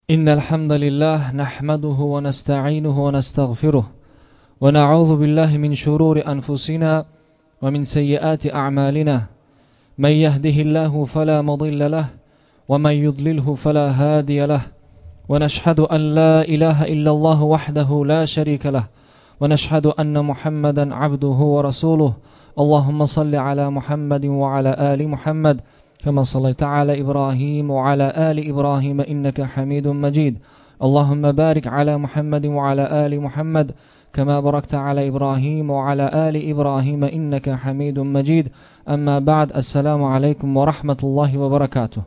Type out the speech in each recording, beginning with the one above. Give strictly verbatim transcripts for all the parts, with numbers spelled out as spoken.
إن الحمد لله نحمده ونستعينه ونستغفره ونعوذ بالله من شرور أنفسنا ومن سيئات أعمالنا من يهده الله فلا مضل له ومن يضلله فلا هادي له ونشهد أن لا إله إلا الله وحده لا شريك له ونشهد أن محمدا عبده ورسوله اللهم صل على محمد وعلى آل محمد كما صليت على إبراهيم وعلى آل إبراهيم إنك حميد مجيد اللهم بارك على محمد وعلى آل محمد كما باركت على إبراهيم وعلى آل إبراهيم إنك حميد مجيد أما بعد السلام عليكم ورحمة الله وبركاته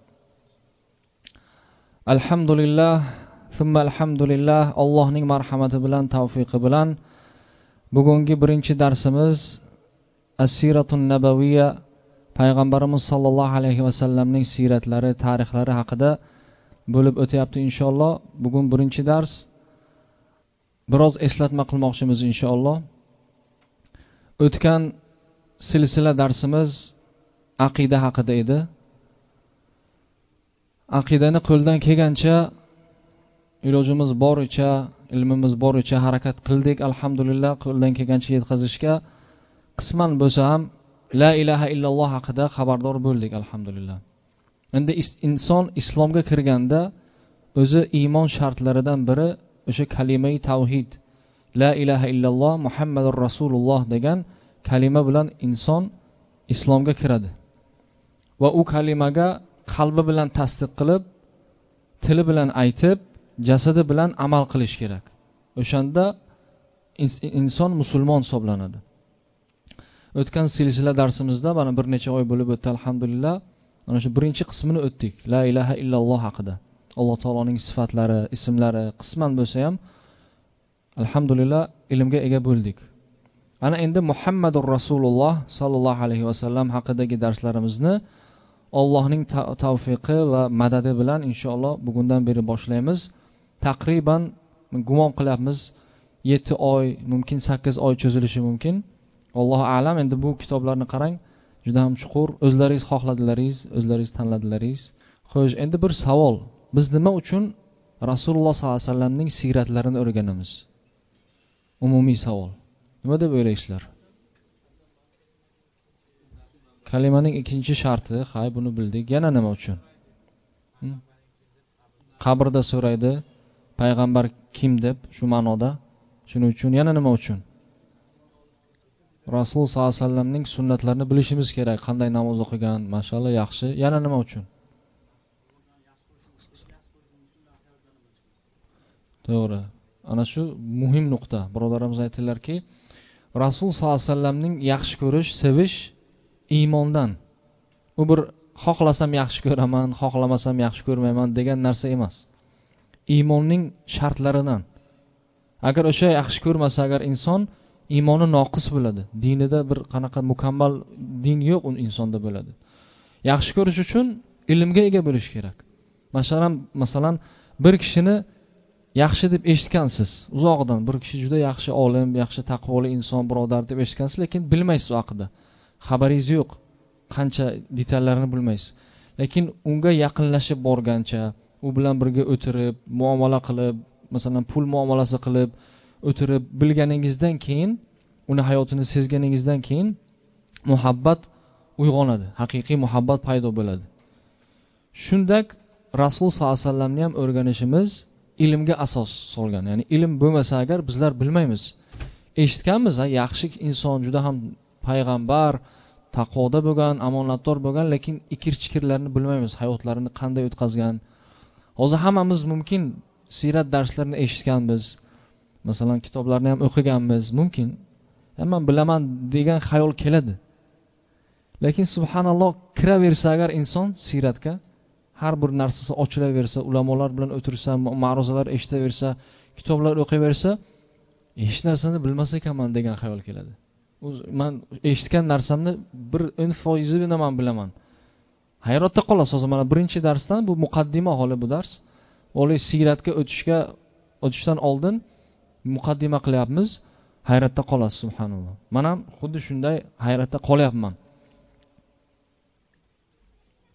الحمد لله ثم الحمد لله Allohning marhamati bilan tavfiqi bilan bugungi birinchi darsimiz As-Siratun Nabawiyya Payg'ambarimiz sollallohu alayhi va sallamning siratlari, tarixlari haqida bo'lib o'tyapti inshaalloh. Bugun birinchi dars. Biroz eslatma qilmoqchimiz inshaalloh. O'tgan silsila darsimiz aqida haqida edi. Aqidani qo'ldan kelgancha ilojimiz boricha, ilmimiz boricha harakat qildik. Alhamdulillah, qo'ldan kelgancha yetkazishga qisman bo'lsa ham La ilaha illalloh haqida xabardor bo'ldik alhamdulillah. Endi inson islomga kirganda o'zi iymon shartlaridan biri o'sha kalima-i tavhid, la ilaha illalloh Muhammadur Rasululloh degan kalima bilan inson islomga kiradi. Va u kalimaga qalbi bilan tasdiq qilib, tili bilan aytib, jasadi bilan amal qilish kerak. O'shanda inson musulmon hisoblanadi. O'tgan silsila darsimizda mana bir necha oy bo'lib o'tdi alhamdulillah. Mana shu birinchi qismini o'tdik. La ilaha illalloh haqida. Alloh taoloning sifatlari, ismlari qisman bo'lsa ham alhamdulillah ilmga ega bo'ldik. Ana endi Muhammadur Rasululloh sallallohu alayhi va sallam haqidagi darslarimizni Allohning tavfiqi va madadi bilan inshaalloh bugundan beri boshlaymiz. Taqriban gumon qilyapmiz yetti oy, mumkin sakkiz oy cho'zilishi mumkin. Alloh a'lam. Endi bu kitoblarni qarang, juda ham chuqur. O'zlaringiz xohladilaringiz, o'zlaringiz tanladilaringiz. Xo'sh, endi bir savol. Biz nima uchun Rasululloh sollallohu alayhi vasallamning siratlarini o'rganamiz? Umumiy savol. Nima deb o'ylaysizlar? Kalimaning ikkinchi sharti, hay, buni bildik. Yana nima uchun? Hı? Qabrda so'raydi, payg'ambar kim deb, shu ma'noda. Shuning uchun yana nima uchun? Rasul sollallohu alayhi vasallamning sunnatlarini bilishimiz kerak. Qanday namoz o'qigan, mashallah yaxshi. Yana nima uchun? To'g'ri. Ana shu muhim nuqta. Birodarimiz aytdilarki, Rasul sollallohu alayhi vasallamning yaxshi ko'rish, sevish iymondan. U bir xohlasam yaxshi ko'raman, xohlamasam yaxshi ko'rmayman degan narsa emas. Iymonning shartlaridan. Agar o'sha yaxshi ko'rmasa, agar inson iymoni noqis bo'ladi. Dinida bir qanaqa mukammal din yo'q u insonda bo'ladi. Yaxshi ko'rish uchun ilmga ega bo'lish kerak. Masalan, masalan bir kishini yaxshi deb eshitgansiz, uzoqdan bir kishi juda yaxshi olim, yaxshi taqvoli inson, birodar deb eshitgansiz, lekin bilmaysiz u haqida. Xabaringiz yo'q. Qancha detallarini bilmaysiz. Lekin unga yaqinlashib borgancha, u bilan birga o'tirib, muomala qilib, masalan pul muomalasi qilib o'tirib bilganingizdan keyin, uni hayotini sezganingizdan keyin muhabbat uyg'onadi. Haqiqiy muhabbat paydo bo'ladi. Shundak Rasul sollallohu alayhi vasallamni ham o'rganishimiz ilmga asos solgan. Ya'ni ilm bo'lmasa agar bizlar bilmaymiz. Eshitganmiz, ha, yaxshi inson, juda ham payg'ambar, taqvoda bo'lgan, omonatdor bo'lgan, lekin ikir-chikirlarni bilmaymiz, hayotlarini qanday o'tkazgan. Hozir hammamiz mumkin sirat darslarini eshitganmiz. Masalan, kitoblarni ham o'qiganmiz, mumkin. Men bilaman degan xayol keladi. Lekin subhanalloh, kiraversa agar inson siratga, har bir narsasi ochilaversa, ulamolar bilan o'tirsa, ma'ruzalar eshitaversa, kitoblar o'qiversa, hech narsani bilmas ekanman degan xayol keladi. Men eshitgan narsamni bir o'n foiz bilan bilaman. Hayratda qolasiz. Hozir mana birinchi darsdan, bu muqaddima holi bu dars. Oliy siratga o'tishga o'tishdan oldin muqaddima qilyapmiz. Hayratda qolasiz subhanalloh. Men ham xuddi shunday hayratda qolyapman.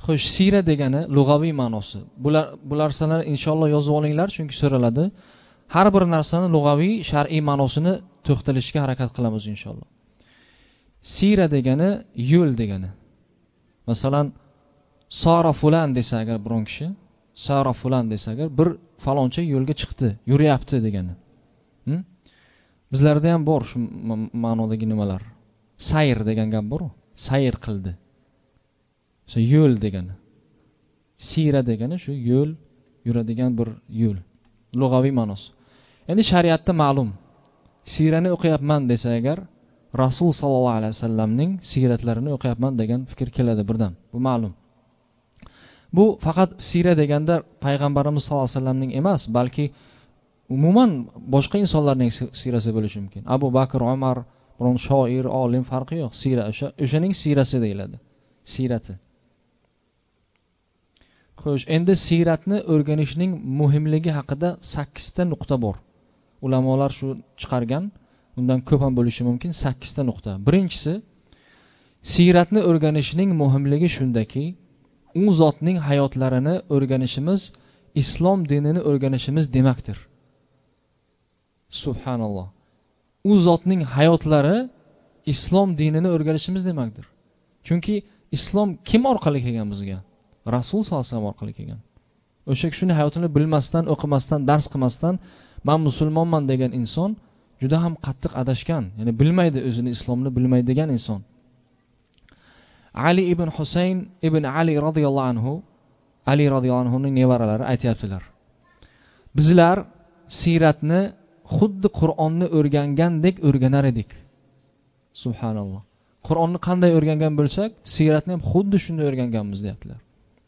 Xo'sh, sira degani lug'aviy ma'nosi. Bular bu narsalarni inshaalloh yozib olinglar, chunki so'raladi. Har bir narsani lug'aviy, shar'iy ma'nosini to'xtalishga harakat qilamiz inshaalloh. Sira degani yo'l degani. Masalan, Sara fulan desa agar biron kishi, Sara fulan desa agar bir faloncha yo'lga chiqdi, yurayapti degani. Hm? Bizlarda ham bor shu ma'nodagi nimalar. Sayr degan gap bor-ku. Sayr qildi. O'sha yo'l degani. Sira degani shu yo'l, yuradigan bir yo'l. Lug'aviy ma'nosi. Endi shariatda ma'lum. Sirani o'qiyapman desa agar Rasul sallallohu alayhi vasallamning siratlarini o'qiyapman degan fikr keladi birdan. Bu ma'lum. Bu faqat sira deganda payg'ambarimiz sallallohu alayhi vasallamning emas, balki umuman boshqa insonlarning sirasi bo'lishi mumkin. Abu Bakr, Umar, biron shoir, olim farqi yo'q. Sira o'sha o'shaning sirasi deyiladi. Sirati. Xo'sh, endi siratni o'rganishning muhimligi haqida sakkiz ta nuqta bor. Ulamolar shu chiqargan, undan ko'p ham bo'lishi mumkin, sakkiz ta nuqta. Birinchisi, siratni o'rganishning muhimligi shundaki, u zotning hayotlarini o'rganishimiz islom dinini o'rganishimiz demakdir. Subhanalloh. U zotning hayotlari islom dinini o'rganishimiz demakdir. Chunki islom kim orqali kelgan bizga? Rasul sollallohu alayhi vasallam orqali kelgan. O'sha kishining hayotini bilmasdan, o'qimasdan, dars qilmasdan men musulmonman degan inson juda ham qattiq adashgan. Ya'ni bilmaydi, o'zini islomni bilmaydi degan inson. Ali ibn Husayn ibn Ali radhiyallohu anhu, Ali radhiyallohu anhuning nevaralari aytayaptilar. Bizlar siratni xuddi Qur'onni o'rgangandek o'rganar edik. Subhanalloh. Qur'onni qanday o'rgangan bo'lsak, siratni ham xuddi shunday o'rganganmiz deyaptilar.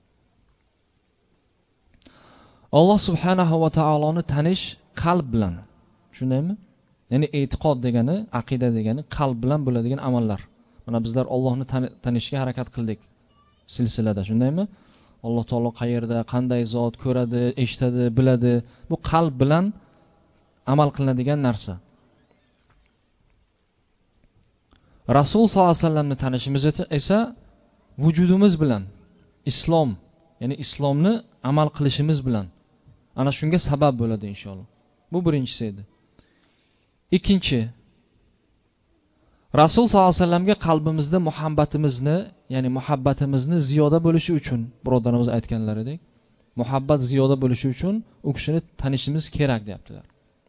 Alloh subhanahu va taoloni tanish qalb bilan. Shundaymi? Ya'ni e'tiqod degani, aqida degani qalb bilan bo'ladigan amallar. Mana bizlar Allohni tanishga harakat qildik silsilada, shundaymi? Alloh taolo qayerda, qanday zot, ko'radi, eshitadi, biladi. Bu qalb bilan amal qilinadigan narsa. Rasul sollallohu alayhi vasallamni tanishimiz esa vujudimiz bilan, islom, ya'ni islomni amal qilishimiz bilan ana shunga sabab bo'ladi inshaalloh. Bu birinchisi edi. Ikkinchi, Rasul sollallohu alayhi vasallamga qalbimizda muhabbatimizni, ya'ni muhabbatimizni ziyoda bo'lishi uchun, birodarimiz aytganlaridek, muhabbat ziyoda bo'lishi uchun u kishini tanishimiz kerak deyaptilar.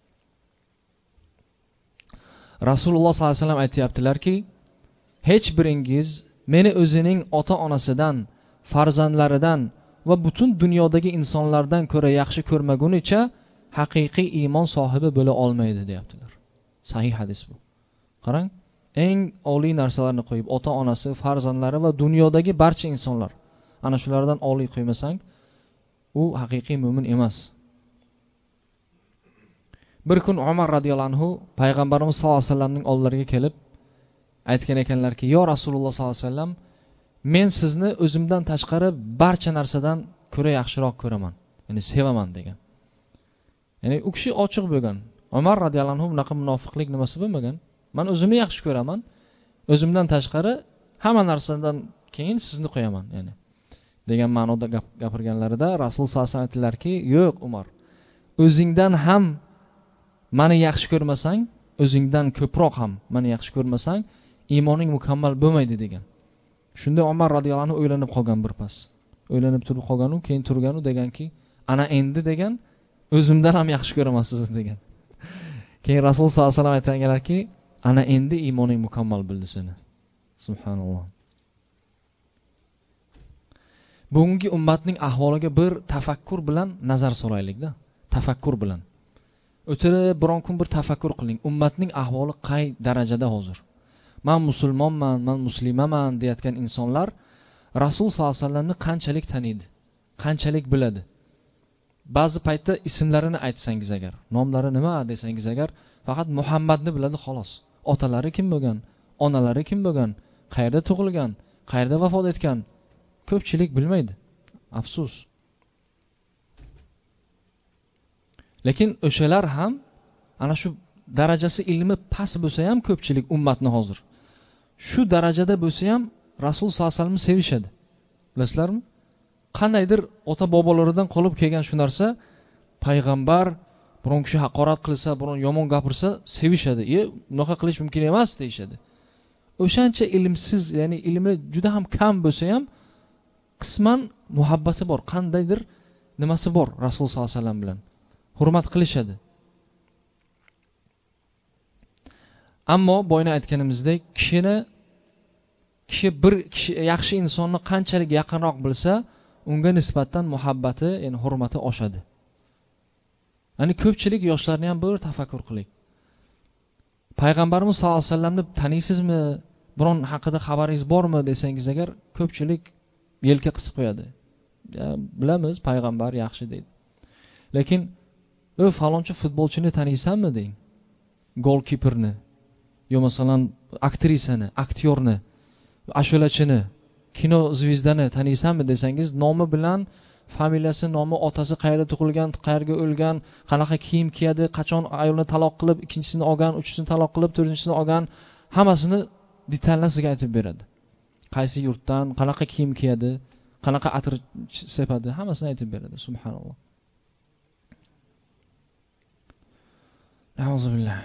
Rasululloh sollallohu alayhi vasallam aytayaptilarki, hech biringiz meni o'zining ota-onasidan, farzandlaridan va butun dunyodagi insonlardan ko'ra yaxshi ko'rmagunicha haqiqiy iymon sohibi bo'la olmaydi deyaptilar. Sahih hadis bu. Qarang, eng oliy narsalarni qo'yib, ota-onasi, farzandlari va dunyodagi barcha insonlar, ana shulardan oliy qo'ymasang, u haqiqiy mu'min emas. Bir kun Umar radhiyallohu anhu payg'ambarimiz sollallohu alayhi vasallamning oldilariga kelib aytgan ekanlarki, "Yo Rasululloh sollallohu alayhi vasallam, men sizni o'zimdan tashqari barcha narsadan ko'ra yaxshiroq ko'raman, ya'ni sevaman" degan. Ya'ni u kishi ochiq bo'lgan. Umar radhiyallohu anhu bunaqa munofiqlik nimasi bo'lmagan. Men o'zimni yaxshi ko'raman, o'zimdan tashqari hamma narsadan keyin sizni qo'yaman, ya'ni degan ma'noda gapirganlarida Rasul sollallohu alayhi vasallam aytdilarki, "Yo'q Umar, o'zingdan ham meni yaxshi ko'rmasang, o'zingdan ko'proq ham meni yaxshi ko'rmasang, iymoning mukammal bo'lmaydi" degan. Shunda Umar radhiyallohu anhu o'ylanib qolgan bir pas. O'ylanib turib qolgan u, keyin turgan u deganki, "Ana endi" degan, "o'zimdan ham yaxshi ko'raman sizni" degan. Keyin Rasul sollallohu alayhi vasallam aytganlarki, "Ana endi iymoning mukammal bo'ldi seni." Subhanalloh. Bugungi ummatning ahvoliga bir tafakkur bilan nazar solaylik-da. Tafakkur bilan. O'tirib biron kun bir tafakkur qiling. Ummatning ahvoli qay darajada hozir? Men musulmonman, men muslimaman deyotgan insonlar Rasul sollallohu alayhi vasallamni qanchalik taniydi? Qanchalik biladi? Ba'zi paytda ismlarini aytsangiz agar, nomlari nima desangiz agar, faqat Muhammadni biladi xolos. Otalari kim bo'lgan? Onalari kim bo'lgan? Qayerda tug'ilgan? Qayerda vafot etgan? Ko'pchilik bilmaydi. Afsus. Lekin o'shalar ham ana shu darajasi ilmi past bo'lsa ham ko'pchilik ummatni hozir shu darajada bo'lsa ham Rasul sollallohu alayhi vasallamni sevishadi. Bilasizlarmi? qandaydir ota bobolaridan qolib kelgan shu narsa, payg'ambar biron kishi haqorat qilsa, biron yomon gapirsa sevishadi. E, unaqa qilish mumkin emas deyshadi. O'shancha ilmsiz, ya'ni ilmi juda ham kam bo'lsa ham qisman muhabbati bor, qandaydir nimasi bor Rasululloh sollallohu alayhi vasallam bilan. Hurmat qilishadi. Ammo boyna aytganimizdek, kishini kishi bir kishi yaxshi insonni qanchalik yaqinroq bilsa, unga nisbatan muhabbati, ya'ni hurmati oshadi. Ya'ni ko'pchilik yoshlarni ham bir tafakkur qiling. Payg'ambarimiz sollallohu alayhi vasallamni taniysizmi? Biron haqida xabaringiz bormi desangiz agar, ko'pchilik yelka qisib qo'yadi. Ya, bilamiz, payg'ambar yaxshi deydi. Lekin o falonchi futbolchini taniysanmi deng. Golkiperni, yo masalan aktrisani, aktyorni, ashulachini, kino zvizdani taniysanmi desangiz, nomi bilan, familiyasi, nomi, otasi qayerda tug'ilgan, qayerga o'lgan, qanaqa kiyim kiyadi, qachon ayolni taloq qilib, ikkinchisini olgan, uchinchisini taloq qilib, to'rtinchisini olgan, hammasini detallar sizga aytib beradi. Qaysi yurtdan, qanaqa kiyim kiyadi, qanaqa atir sepadi, hammasini aytib beradi. Subhanalloh. Nauzubillah.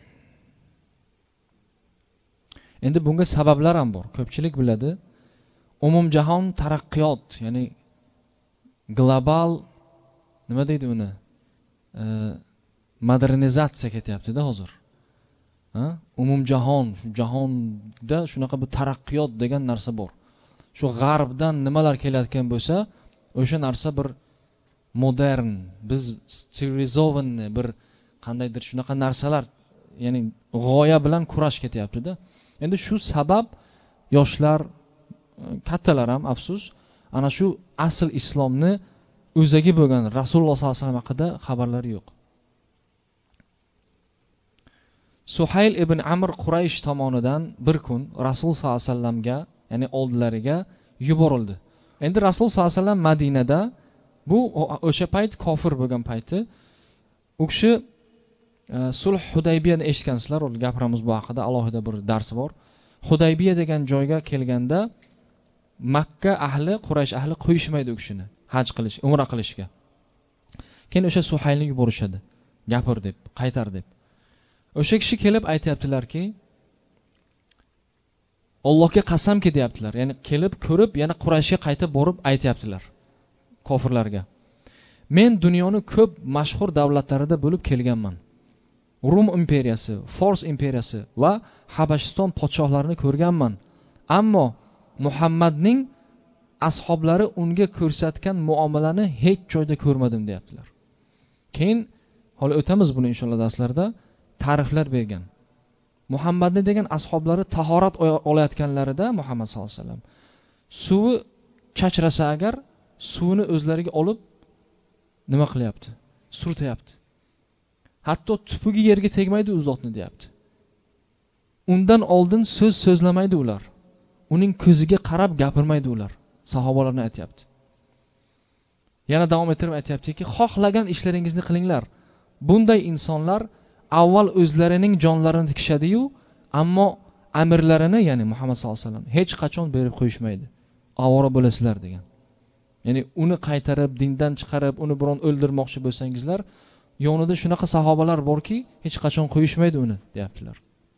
Endi bunga sabablar ham bor. Ko'pchilik biladi. Umumjahon taraqqiyot, ya'ni global nima deydi uni? E, modernizatsiya ketyapti-da hozir. Ha? Umumjahon, shu jahonda shunaqa bir taraqqiyot degan narsa bor. Shu g'arbdan nimalar kelayotgan bo'lsa, o'sha narsa bir modern, biz sivilizovanniy bir qandaydir shunaqa narsalar, ya'ni g'oya bilan kurash ketyapti-da. Endi shu sabab yoshlar, kattalar ham afsus, ana shu asl islomni o'zagi bo'lgan Rasululloh sollallohu alayhi vasallam haqida xabarlari yo'q. Suhayl ibn Amr Quraysh tomonidan bir kun Rasul sollallohu alayhi vasallamga, ya'ni oldilariga yuborildi. Endi Rasul sollallohu alayhi vasallam Madinada, bu o'sha payt kofir bo'lgan payti, u kishi Sulh Hudaybiyani eshitgansizlar, ol gapiramiz bu haqida, alohida bir dars bor. Hudaybiya degan joyga kelganda Makka ahli, Quraysh ahli qo'yishmaydi u kishini haj qilish, umra qilishga. Keyin o'sha Suhaylni yuborishadi. Gapir deb, qaytar deb. O'sha kishi kelib aytayaptilar-ki, Allohga qasamki deyaptilar. Ya'ni kelib ko'rib, yana Qurayshga qaytib borib aytayaptilar kofirlarga. Men dunyoni ko'p mashhur davlatlarida bo'lib kelganman. Rum imperiyasi, Fors imperiyasi va Habashiston podshohlarini ko'rganman. Ammo Muhammadning ashablari unga ko'rsatgan muomalani hech joyda ko'rmadim deyaptilar. Keyin hali o'tamiz buni inshaalloh darslarda, ta'riflar bergan. Muhammadni degan ashablari tahorat olayotganlarida Muhammad sollallohu alayhi vasallam suvi chachrasa agar, suvni o'zlariga olib nima qilyapti? Surtayapti. Hatto tupugi yerga tegmaydi u zotni deyapti. Undan oldin so'z so'zlamaydi ular. Uning ko'ziga qarab gapirmaydi ular. Sahobalarni aytayapti. Yana davom ettirib aytayaptiki, xohlagan ishlaringizni qilinglar. Bunday insonlar avval o'zlarining jonlarini tikishadi-yu, ammo amirlarini, ya'ni Muhammad sollallohu alayhi vasallam hech qachon berib qo'yishmaydi. Avora bo'lasizlar degan. Ya'ni uni qaytarib, dindan chiqarib, uni biron o'ldirmoqchi bo'lsangizlar, yonida shunaqa sahobalar borki, hech qachon qo'yishmaydi uni, deyaptilar.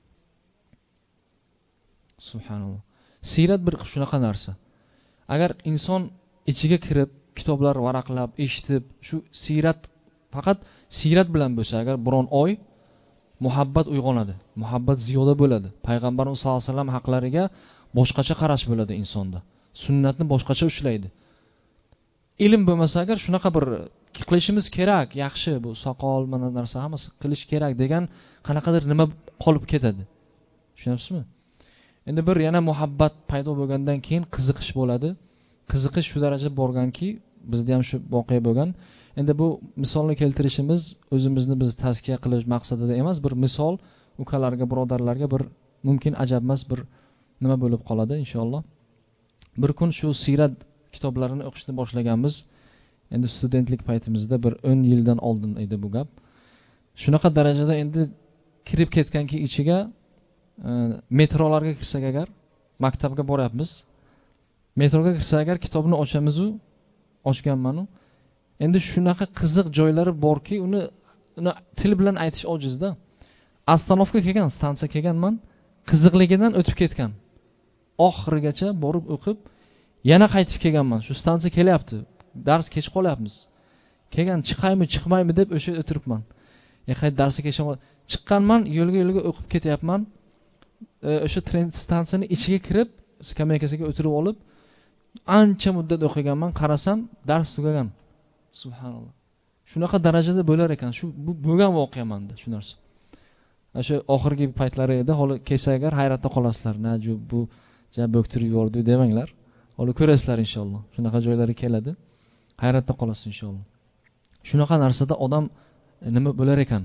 Subhanalloh. Sirat bir shunaqa narsa. Agar inson ichiga kirib, kitoblar varaqlab, eshitib, shu sirat, faqat sirat bilan bo'lsa, agar biron oy muhabbat uyg'onadi, muhabbat ziyoda bo'ladi. Payg'ambarimiz sollallohu alayhi vasallam haqlariga boshqacha qarash bo'ladi insonda. Sunnatni boshqacha ushlaydi. Ilm bo'lmasa agar shunaqa bir qilishimiz kerak, yaxshi, bu soqol, mana narsa hammasi qilish kerak degan qanaqadir nima qolib ketadi. Tushunasizmi? Endi bir yana muhabbat paydo bo'lgandan keyin qiziqish bo'ladi. Qiziqish shu darajada borganki, bizda ham shu voqea bo'lgan. Endi bu misolni keltirishimiz o'zimizni biz tazkiya qilish maqsadida emas, bir misol ukalarga, birodarlarga bir mumkin ajabmas bir nima bo'lib qoladi inshaalloh. Bir kun shu sirat kitoblarini o'qishni boshlaganmiz. Endi studentlik paytimizda bir o'n yildan oldin edi bu gap. Shunaqa darajada endi kirib ketganki ichiga, e, metrolarga kirsak agar, maktabga boryapmiz. Metroga kirsak agar kitobni ochamiz u ochganman-u. Endi shunaqa qiziq joylari borki, uni uni til bilan aytish ojizda. Astanovka kelgan, stansiya kelganman, qiziqligidan o'tib ketgan. Oxirigacha borib o'qib, yana qaytib kelganman. Shu stansiya kelyapti. Dars kech qolyapmiz. Kelgan chiqaymi, chiqmaymi deb o'sha o'tiribman. Ya qayt darsga kelsam, chiqqanman, yo'lga yo'lga o'qib ketyapman. O'sha tren stansiyasining ichiga kirib, skameykasiga o'tirib olib, ancha muddat o'qiganman, qarasam dars tugagan. Subhanalloh. Shunaqa darajada bo'lar ekan. Shu bu bo'lgan voqea menda shu narsa. O'sha oxirgi paytlari edi, holi kelsa agar hayratda qolasizlar. Naju bu ja bo'ktirib yubordi demanglar. Holi ko'rasizlar inshaalloh. Shunaqa joylari keladi. Hayratda qolasiz inshaalloh. Shunaqa narsada odam nima bo'lar ekan?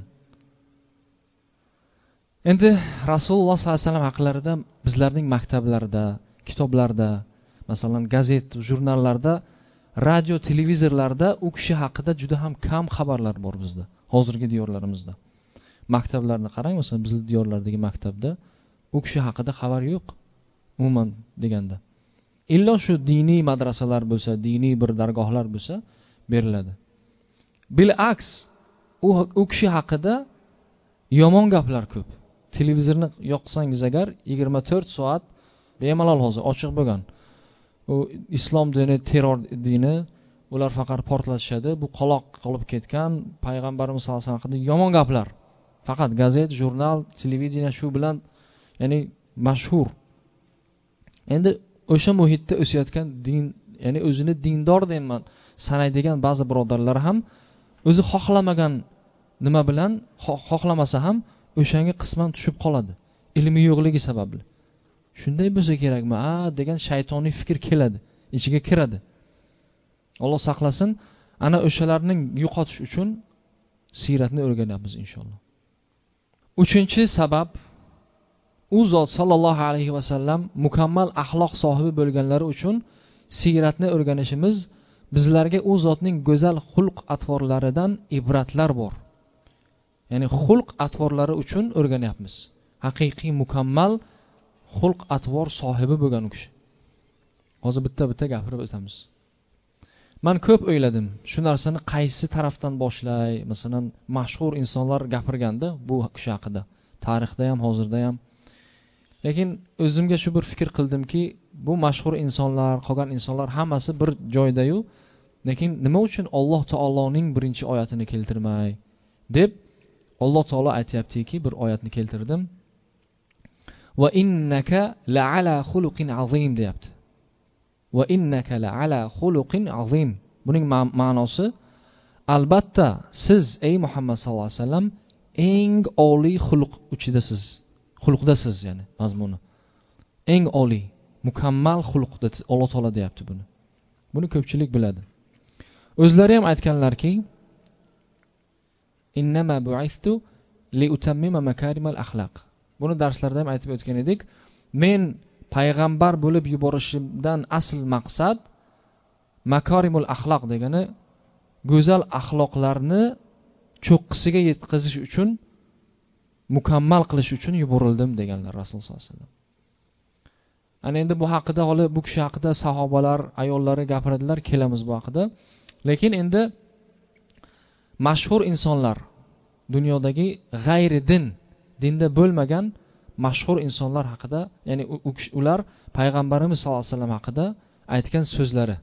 Endi Rasululloh sollallohu alayhi vasallam haqlarida bizlarning maktablarda, kitoblarda, masalan, gazet, jurnallarda, radio, televizorlarda u kishi haqida juda ham kam xabarlar bor bizda, hozirgi diyorlarimizda. Maktablarni qarang, masalan, bizning diyorlardagi maktabda u kishi haqida xabar yo'q, umuman deganda. Illo shu diniy madrasalar bo'lsa, diniy bir dargohlar bo'lsa, beriladi. Bil aks, u u kishi haqida yomon gaplar ko'p. Televizorni yoqsangiz agar yigirma to'rt soat bemalol hozir ochiq bo'lgan. U islom dini terror dini, ular faqat portlatishadi. Bu qaloq qolib ketgan payg'ambarimiz sollallohu alayhi vasallam haqida yomon gaplar. Faqat gazet, jurnal, televideniya shu bilan, ya'ni mashhur. Endi o'sha muhitda o'sayotgan din, ya'ni o'zini dindor deyman sanaydigan ba'zi birodarlar ham o'zi xohlamagan nima bilan xohlamasa ham o'shanga qisman tushib qoladi. Ilmi yo'qligi sababli. Shunday bo'lsa kerakmi? A degan shaytoniy fikr keladi, ichiga kiradi. Alloh saqlasin. Ana o'shalarning yo'qotish uchun siyratni o'rganamiz inshaalloh. Uchinchi sabab, u zot sallallohu alayhi va sallam mukammal axloq sohibi bo'lganlari uchun siyratni o'rganishimiz bizlarga u zotning go'zal xulq atvorlaridan ibratlar bor. Ya'ni xulq atvorlari uchun o'rganyapmiz. Haqiqiy mukammal xulq atvor sohibi bo'lgan u kishi. Hozir bitta-bitta gapirib o'tamiz. Men ko'p o'yladim, shu narsani qaysi tarafdan boshlay, masalan, mashhur insonlar gapirganda bu kishi haqida, tarixda ham, hozirda ham. Lekin o'zimga shu bir fikr qildimki, bu mashhur insonlar, qolgan insonlar hammasi bir joyda-yu, lekin nima uchun Alloh taoloning birinchi oyatini keltirmay deb Alloh taolo aytayaptiki, bir oyatni keltirdim. Va innaka la'ala xuluqin azim deyapti. Va innaka la'ala xuluqin azim. Buning ma'nosi, albatta siz ey Muhammad sallallohu alayhi vasallam eng oliy xulq uchidasiz. Xulqdasiz, ya'ni mazmuni. Eng oliy, mukammal xulqda Alloh taolo deyapti buni. Buni ko'pchilik biladi. O'zlari ham aytganlarki, innama bu'ithtu li utammima makarimal axloq. Buni darslarda ham aytib o'tgan edik. Men payg'ambar bo'lib yuborishimdan asl maqsad makarimul axloq degani go'zal axloqlarni cho'qqisiga yetkazish uchun, mukammal qilish uchun yuborildim deganlar Rasululloh sollallohu alayhi vasallam. Ana endi bu haqida, hali bu kishi haqida sahobalar, ayollari gapiradilar, kelamiz bu haqida. Lekin endi mashhur insonlar, dunyodagi g'ayri din, dinda bo'lmagan mashhur insonlar haqida, ya'ni ular payg'ambarimiz sollallohu alayhi vasallam haqida aytgan so'zlari.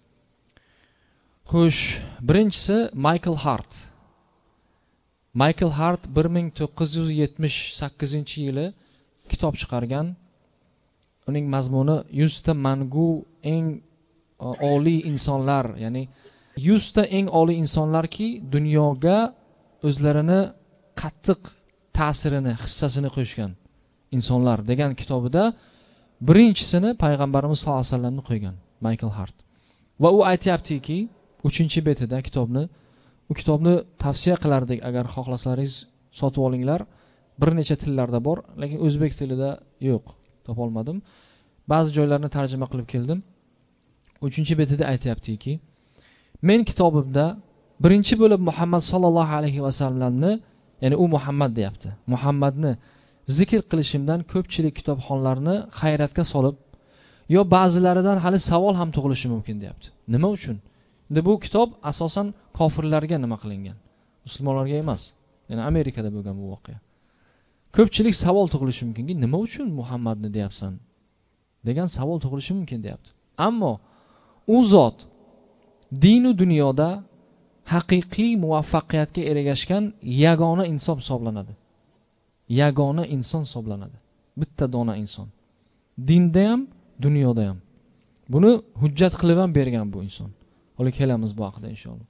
Xo'sh, birinchisi Michael Hart. Michael Hart bir ming to'qqiz yuz yetmish sakkizinchi yili kitob chiqargan. Uning mazmuni yuz ta mangu eng oliy insonlar, ya'ni yuz ta eng oliy insonlarki dunyoga o'zlarini qattiq ta'sirini, hissasini qo'shgan insonlar degan kitobida birinchisini payg'ambarimiz sollallohu alayhi vasallamni qo'ygan, Michael Hart. Va u aytayaptiki, uchinchi betida kitobni, u kitobni tavsiya qilardik, agar xohlasangiz sotib olinglar. Bir necha tillarda bor, lekin o'zbek tilida yo'q, topa olmadim. Ba'zi joylarni tarjima qilib keldim. uchinchi betida aytayaptiki, men kitobimda birinchi bo'lib Muhammad sallallohu alayhi vasallamni, ya'ni u Muhammad deyapti, Muhammadni zikr qilishimdan ko'pchilik kitobxonlarni hayratga solib, yo ba'zilaridan hali savol ham tug'ilishi mumkin deyapti. Nima uchun? Endi bu kitob asosan kofirlarga nima qilingan, musulmonlarga emas. Ya'ni Amerikada bo'lgan bu voqea. Ko'pchilik savol tug'ilishi mumkinki, nima uchun Muhammadni deyapsan degan savol tug'ilishi mumkin deyapti. Ammo u zot din va dunyoda haqiqiy muvaffaqiyatga erishgan yagona inson hisoblanadi. Yagona inson hisoblanadi. Bitta dona inson. Dinda ham, dunyoda ham. Buni hujjat qilib ham bergan bu inson. Hali kelamiz bu haqida inshaalloh.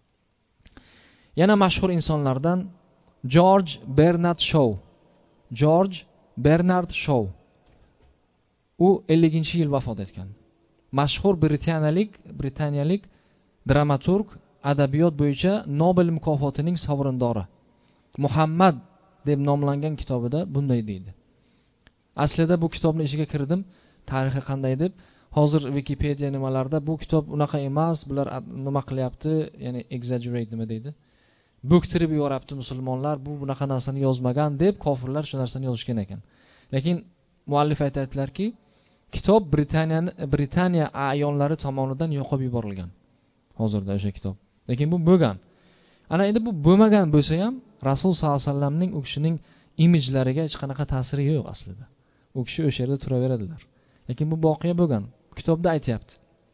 Yana mashhur insonlardan George Bernard Shaw. George Bernard Shaw. U ellinchi yil vafot etgan. Mashhur britaniyalik, britaniyalik dramaturg, adabiyot bo'yicha Nobel mukofotining sovrindori. Muhammad deb nomlangan kitobida bunday deydi. Aslida bu kitobning ichiga kirdim, tarixi qanday deb. Hozir Wikipedia nimalarda bu kitob unaqa emas, bular nima qilyapti, ya'ni exaggerate nima deydi? Bo'ktirib yorapti musulmonlar, bu bunaqa narsani yozmagan deb kofirlar shu narsani yozishgan ekan. Lekin muallif aytadilarki, kitob Britaniya Britaniya ayonlari tomonidan yo'qib yuborilgan. Hozirda o'sha kitob. Lekin bu bo'lgan. Ana endi bu bo'lmagan bo'lsa ham Rasul sollallohu alayhi vasallamning u kishining imijlariga hech qanaqa ta'siri yo'q aslida. U kishi o'sha yerda turaveradilar. Lekin bu voqea bo'lgan. Kitobda aytayapti.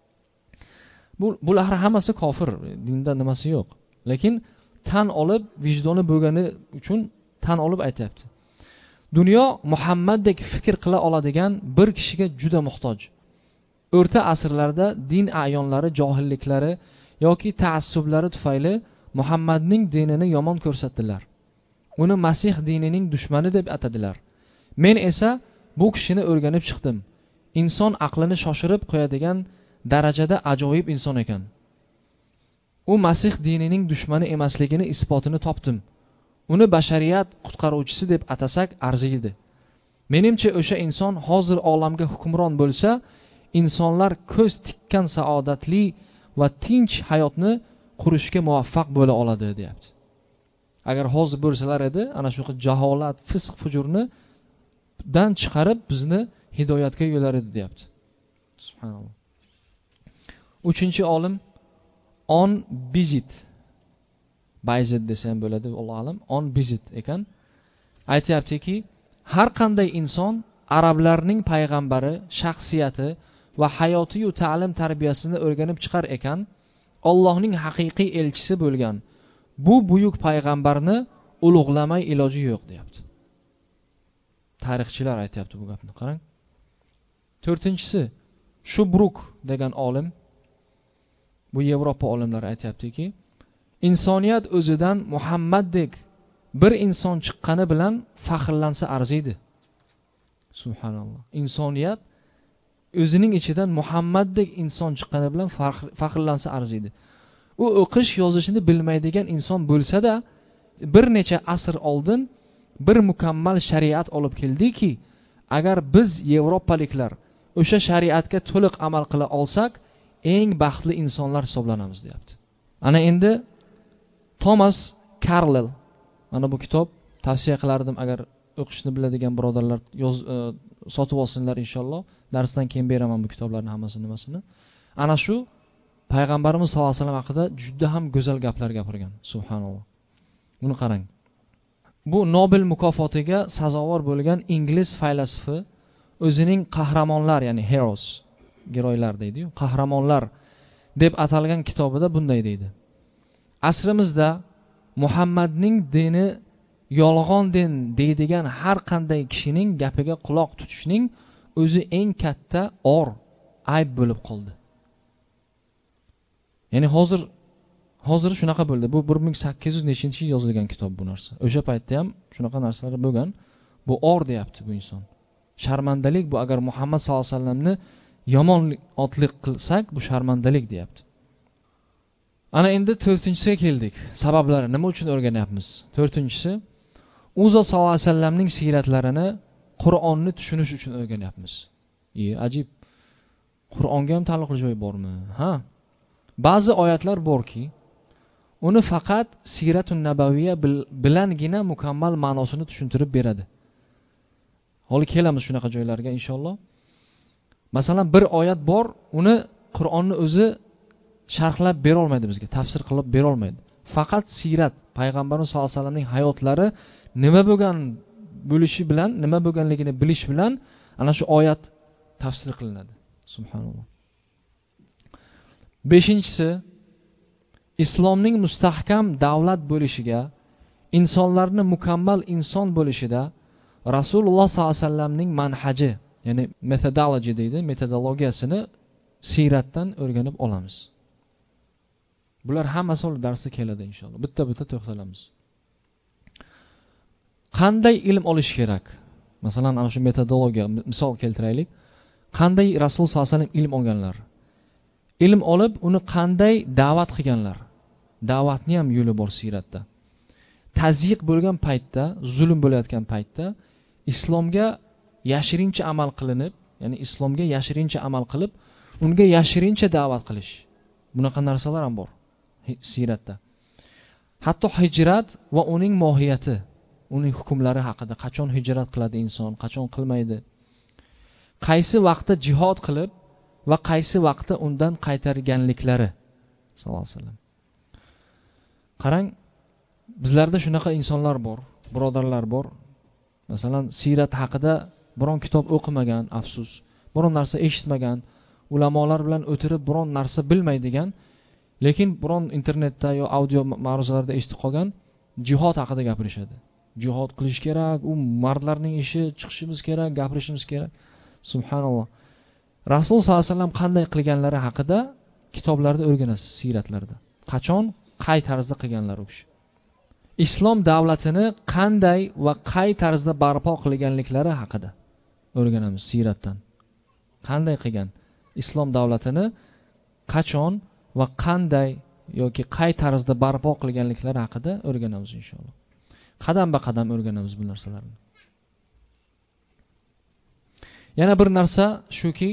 Bu bular hammasi kofir, dinda nimasi yo'q. Lekin tan olib, vijdoni bo'lgani uchun tan olib aytayapti. Dunyo Muhammaddek fikr qila oladigan bir kishiga juda muhtoj. O'rta asrlarda din ayonlari johilliklari yoki ta'assublari tufayli Muhammadning dinini yomon ko'rsatdilar. Uni Masih dinining dushmani deb atadilar. Men esa bu kishini o'rganib chiqdim. Inson aqlini shoshirib qo'yadigan darajada ajoyib inson ekan. U Masih dinining dushmani emasligini isbotini topdim. Uni bashariyat qutqaruvchisi deb atasak arziydi. Menimcha o'sha inson hozir olamga hukmron bo'lsa, insonlar ko'z tikkan saodatli va tinch hayotni qurishga muvaffaq bo'la oladi, deyapti. Agar hozir bo'lsalar edi, ana shu jaholat, fisq, fujurni dan chiqarib bizni hidoyatga yo'lar edi, deyapti. Subhanalloh. Uchinchi olim On Bizit. Bayzid desa ham bo'ladi, Alloh alam. On Bizit ekan. Aytayaptiki, har qanday inson arablarning payg'ambari, shaxsiyati va hayoti va ta'lim tarbiyasini o'rganib chiqar ekan, Allohning haqiqiy elchisi bo'lgan bu buyuk payg'ambarni ulug'lamay iloji yo'q, deyapti. Tarixchilar aytayapti bu gapni. Qarang. To'rtinchisi, Shubruk degan olim, bu Yevropa olimlari aytayaptiki, insoniyat o'zidan Muhammaddek bir inson chiqqani bilan faxrlansa arziydi. Subhanalloh. Insoniyat o'zining ichidan Muhammaddek inson chiqqani bilan faxrlansa arziydi. U o'qish, yozishni bilmaydigan inson bo'lsa-da, bir necha asr oldin bir mukammal shariat olib keldiki, agar biz Yevropaliklar o'sha shariatga to'liq amal qila olsak, eng baxtli insonlar hisoblanamiz, deyapti. Ana endi Thomas Carlyle, mana bu kitob tavsiya qilardim, agar o'qishni biladigan birodarlar yoz e, sotib olsinlar inshaalloh. Darsdan keyin beraman bu kitoblarning hammasini nimasini. Ana shu payg'ambarimiz sollallohu alayhi vasallam haqida juda ham go'zal gaplar gapirgan. Subhanalloh. Buni qarang. Bu Nobel mukofotiga sazovor bo'lgan ingliz faylasufi o'zining qahramonlar, ya'ni heroes, giroylar deydi-yu, qahramonlar deb atalgan kitobida bunday deydi. Asrimizda Muhammadning dini yolg'on din deydigan har qanday kishining gapiga quloq tutishning o'zi eng katta or, ayb bo'lib qoldi. Ya'ni hozir hozir shunaqa bo'ldi. Bu bir ming sakkiz yuz nechinchi yil yozilgan kitob bu narsa. O'sha paytda ham shunaqa narsalar bo'lgan. Bu or, deyapti bu inson. Sharmandalik bu, agar Muhammad sollallohu alayhi vasallamni yomon otliq qilsak, bu sharmandalik, deyapti. Ana endi to'rtinchisiga keldik. Sabablari nima uchun o'rganyapmiz? To'rtinchisi, u zot sollallohu alayhi vasallamning siyratlarini, Qur'onni tushunish uchun o'rganyapmiz. E, ajib. Qur'onga ham taalluqli joy bormi? Ha. Ba'zi oyatlar borki, uni faqat Siratun Nabaviyya bilangina mukammal ma'nosini tushuntirib beradi. Hali kelamiz shunaqa joylarga inshaalloh. Masalan, bir oyat bor, uni Qur'onni o'zi sharhlab bera olmaydi bizga, tafsir qilib bera olmaydi. Faqat siyrat, payg'ambarimiz sollallohu alayhi vasallamning hayotlari nima bo'lgan bo'lishi bilan, nima bo'lganligini bilish bilan ana shu oyat tafsir qilinadi. Subhanalloh. beshinchisi, islomning mustahkam davlat bo'lishiga, insonlarni mukammal inson bo'lishida Rasululloh sollallohu alayhi vasallamning manhaji, ya'ni methodology deydi, metodologiyasini siyratdan o'rganib olamiz. Bular hammasi ol darsda keladi inshaalloh. Bitta-bitta to'xtalamiz. Qanday ilm olish kerak? Masalan, ana shu metodologiya misol keltiraylik. Qanday Rasul sollallohu alayhi vasallam ilm olganlar? Ilm olib, uni qanday da'vat qilganlar? Da'vatni ham yo'li bor siyratda. Tazyiq bo'lgan paytda, zulm bo'layotgan paytda islomga yashirincha amal qilinib, ya'ni islomga yashirincha amal qilib, unga yashirincha da'vat qilish. Bunaqa narsalar ham bor siyratda. Hatto hijrat va uning mohiyati, uning hukmlari haqida, qachon hijrat qiladi inson, qachon qilmaydi. Qaysi vaqtda jihad qilib va qaysi vaqtda undan qaytarganliklari sallallohu alayhi vasallam. Qarang, bizlarda shunaqa insonlar bor, birodarlar bor. Masalan, siyrat haqida biron kitob o'qimagan, afsus, biron narsa eshitmagan, ulamolar bilan o'tirib biron narsa bilmaydigan, lekin biron internetda yo audio ma'ruzalarda eshitib qolgan jihad haqida gapirishadi. Jihad qilish kerak, u mardlarning ishi, chiqishimiz kerak, gapirishimiz kerak. Subhanalloh. Rasul sollallohu alayhi vasallam qanday qilganlari haqida kitoblarda o'rganasiz, siyratlarda. Qachon, qay tarzda qilganlar u kishi. Islom davlatini qanday va qay tarzda barpo qilganliklari haqida o'rganamiz siyratdan. Qanday qilgan? Islom davlatini qachon va qanday yoki qay tarzda barpo qilganliklari haqida o'rganamiz inshaalloh. Qadam-ba-qadam o'rganamiz bu narsalarni. Yana bir narsa shuki,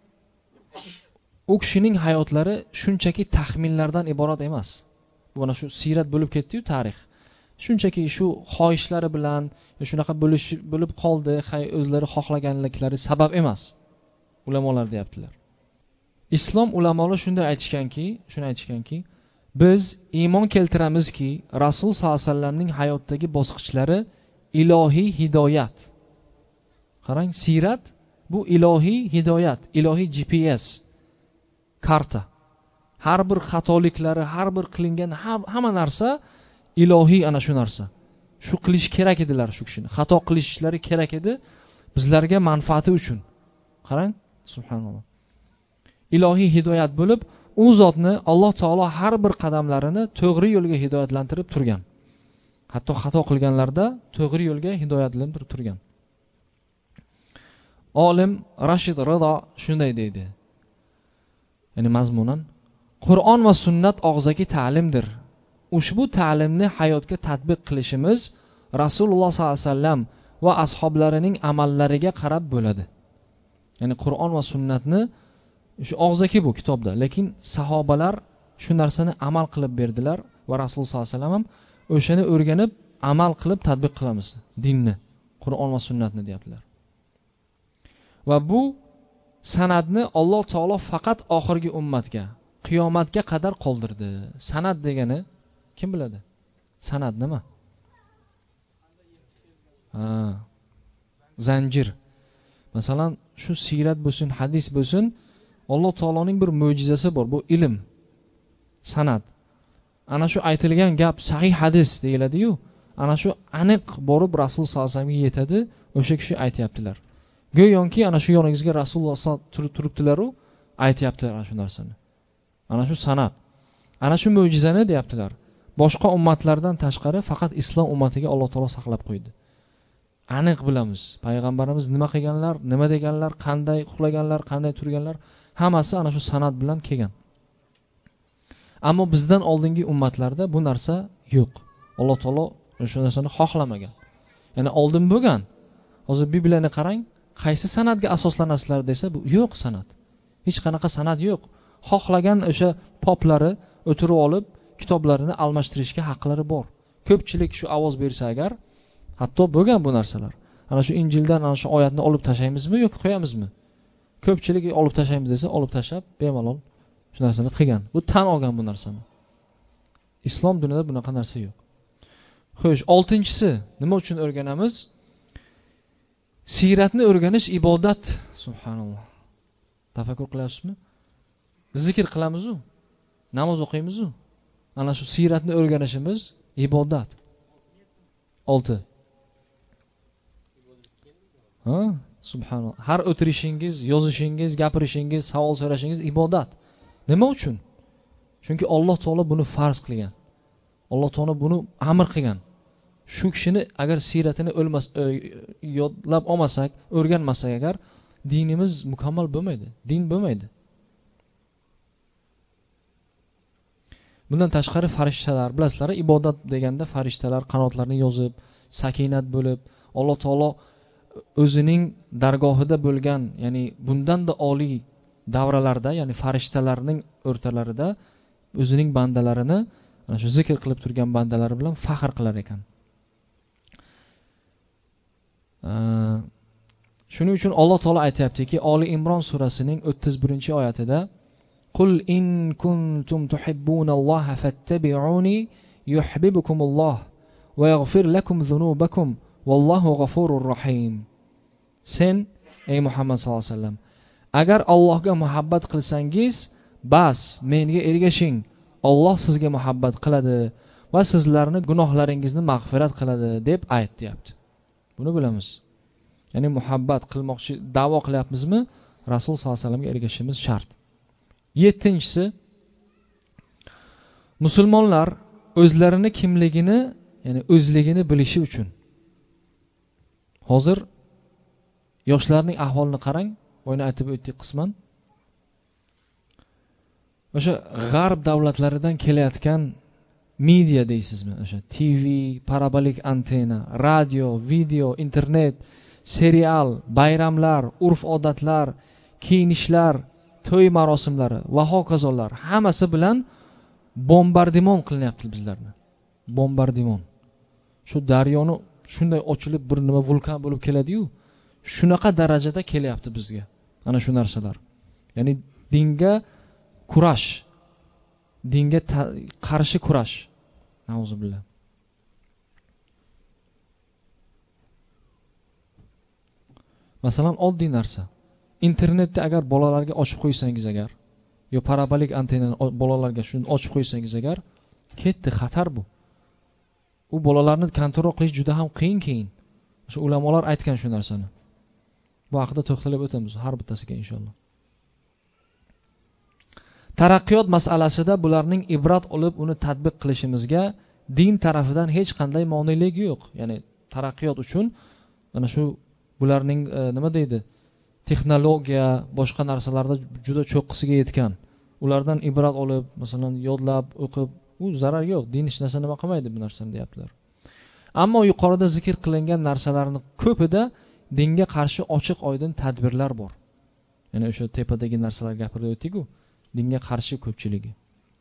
u kishining hayotlari shunchaki taxminlardan iborat emas. Bu mana shu siyrat bo'lib ketdi-yu, tarix. Shunchaki shu xohishlari bilan shunaqa bo'lish bo'lib qoldi, hay o'zlari xohlaganliklari sabab emas. Ulamolar deyaptilar. Islom ulamolari shunday aytishganki, shuni aytishganki, biz iymon keltiramizki, Rasul sollallohu alayhi vasallamning hayotdagi bosqichlari ilohiy hidoyat. Qarang, siyrat bu ilohiy hidoyat, ilohiy G P S karta. Har bir xatoliklari, har bir qilingan hamma narsa ilohiy, ana shu narsa. Shu qilish kerak edilar shu kishini. Xato qilishlari kerak edi bizlarga manfaati uchun. Qarang, subhanalloh. Ilohiy hidoyat bo'lib, u zotni Alloh taolo har bir qadamlarini to'g'ri yo'lga hidoyatlantirib turgan. Hatto xato qilganlarda to'g'ri yo'lga hidoyatlantirib turgan. Olim Rashid Rido shunday deydi. Ya'ni mazmunan, Qur'on va sunnat og'zaki ta'limdir. Ushbu ta'limni hayotga tatbiq qilishimiz Rasululloh sollallohu alayhi vasallam va ashablarining amallariga qarab bo'ladi. Ya'ni Qur'on va sunnatni shu og'zaki bu kitobda, lekin sahobalar shu narsani amal qilib berdilar va Rasululloh sollallohu alayhi vasallam ham o'shani o'rganib, amal qilib tatbiq qilamiz dinni, Qur'on va sunnatni deyaptilar. Va bu sanadni Alloh taolo faqat oxirgi ummatga, qiyomatga qadar qoldirdi. Sanad degani kim biladi? Sanad nima? Ha, zanjir. Masalan, shu siyrat bo'lsin, hadis bo'lsin, Alloh taoloning bir mo'jizasi bor, bu ilm, sanad. Ana shu aytilgan gap sahih hadis deyiladi-yu, ana shu aniq borib Rasul sollallohu alayhi vasallamga yetadi, o'sha kishi aytayaptilar. Go'yoki ana shu yoningizga Rasululloh turib turibdilar-u, aytayaptilar ana shu narsani. Ana shu sanad. Ana shu mo'jizani deyaptilar. Boshqa ummatlardan tashqari faqat islom ummatiga Alloh taolo saqlab qo'ydi. Aniq bilamiz, payg'ambarimiz nima qilganlar, nima deganlar, qanday uxlaganlar, qanday turganlar, hammasi ana shu sanad bilan kelgan. Ammo bizdan oldingi ummatlarda bu narsa yo'q. Alloh taolo o'sha narsani xohlamagan. Ya'ni oldin bo'lgan. Hozir Bibliyani qarang, qaysi sanadga asoslanasizlar desa, bu yo'q sanad. Hech qanaqa sanad yo'q. Xohlagan o'sha poplari o'tirib olib kitoblarini almashtirishga haqlari bor. Ko'pchilik shu ovoz bersa agar, hatto bo'lgan bu narsalar. Ana shu Injildan ana shu oyatni olib tashlaymizmi yoki qo'yamizmi? Ko'pchilik olib tashlaymiz desa, olib tashlab bemalol shu narsani qilgan. Bu tan olgan bu narsani. Islom dinida bunaqa narsa yo'q. Xo'sh, oltinchisi, nima uchun o'rganamiz? Siyratni o'rganish ibodat. Subhanalloh. Tafakkur qilasizmi? Zikr qilamiz-ku, namoz o'qiymiz-ku. Ana shu siyratni o'rganishimiz ibodat. olti. Ha? Subhanalloh. Har o'tirishingiz, yozishingiz, gapirishingiz, savol so'rashingiz ibodat. Nima uchun? Chunki Alloh taolo buni farz qilgan. Alloh taolo buni amr qilgan. Shu kishini agar siyratini o'lmas yodlab olmasak, o'rganmasak agar dinimiz mukammal bo'lmaydi, din bo'lmaydi. Bundan tashqari farishtalar, bilasizlar, ibodat deganda farishtalar qanotlarini yozib, sakinat bo'lib, Alloh taolo o'zining dargohida bo'lgan, ya'ni bundan da oliy davralarda, ya'ni farishtalarning o'rtalarida o'zining bandalarini, ana shu zikr qilib turgan bandalari bilan faxr qilar ekan. Shuning uchun Alloh taolo aytayaptiki, Oli Imron surasining o'ttiz birinchi oyatida Qul in kuntum tuhibbunalloha fattabi'uni yuhibbukumulloh va yaghfir lakum zunubakum vallohu g'afurur rahim. Sen ey Muhammad sallallohu alayhi vasallam, agar Allohga muhabbat qilsangiz, bas menga ergashing. Alloh sizga muhabbat qiladi va sizlarni gunohlaringizni mag'firat qiladi deb aytdi. Buni bilamiz. Ya'ni muhabbat qilmoqchi, da'vo qilyapmizmi? Rasul sallallohu alayhi vasallamga ergashishimiz shart. yettinchisi, musulmonlar o'zlarini kimligini, ya'ni o'zligini bilishi uchun. Hozir yoshlarning ahvolini qarang, o'yna aytib o'tdik qisman. O'sha g'arb davlatlaridan kelayotgan media deysizmi? O'sha T V, parabolik antena, radio, video, internet, serial, bayramlar, urf-odatlar, kiyinishlar, to'y marosimlari va hokazolar hammasi bilan bombardimon qilinyapti bizlarni. Bombardimon. Shu daryoni shunday ochilib bir nima vulkan bo'lib keladi-yu, shunaqa darajada kelyapti bizga. Ana shu narsalar. Ya'ni dinga kurash, dinga qarshi kurash. Nauzubillah. Masalan, oddiy narsa. Internetda agar bolalarga ochib qo'ysangiz agar, yo parabolik antenani bolalarga shuni ochib qo'ysangiz agar, ketdi, xatar bu. U bolalarni kontrol qilish juda ham qiyin keyin. Shu ulamolar aytgan shu narsani. Bu haqida to'xtalib o'tamiz har bittasiga inshaalloh. Taraqqiyot masalasida bularning ibrat olib uni tatbiq qilishimizga din tarafidan hech qanday monelik yo'q. Ya'ni taraqqiyot uchun mana shu bularning e, nima deydi? Texnologiya, boshqa narsalarda juda cho'qqisiga yetgan. Ulardan ibrat olib, masalan, yodlab, o'qib, u zarar yo'q. Din hech narsa nima qilmaydi bu narsani deyaptilar. Ammo yuqorida zikr qilingan narsalarning ko'pida dinga qarshi ochiq oydin tadbirlar bor. Ya'ni o'sha tepadagi narsalar gapirib o'tdik-ku, dinga qarshi ko'pchiligi.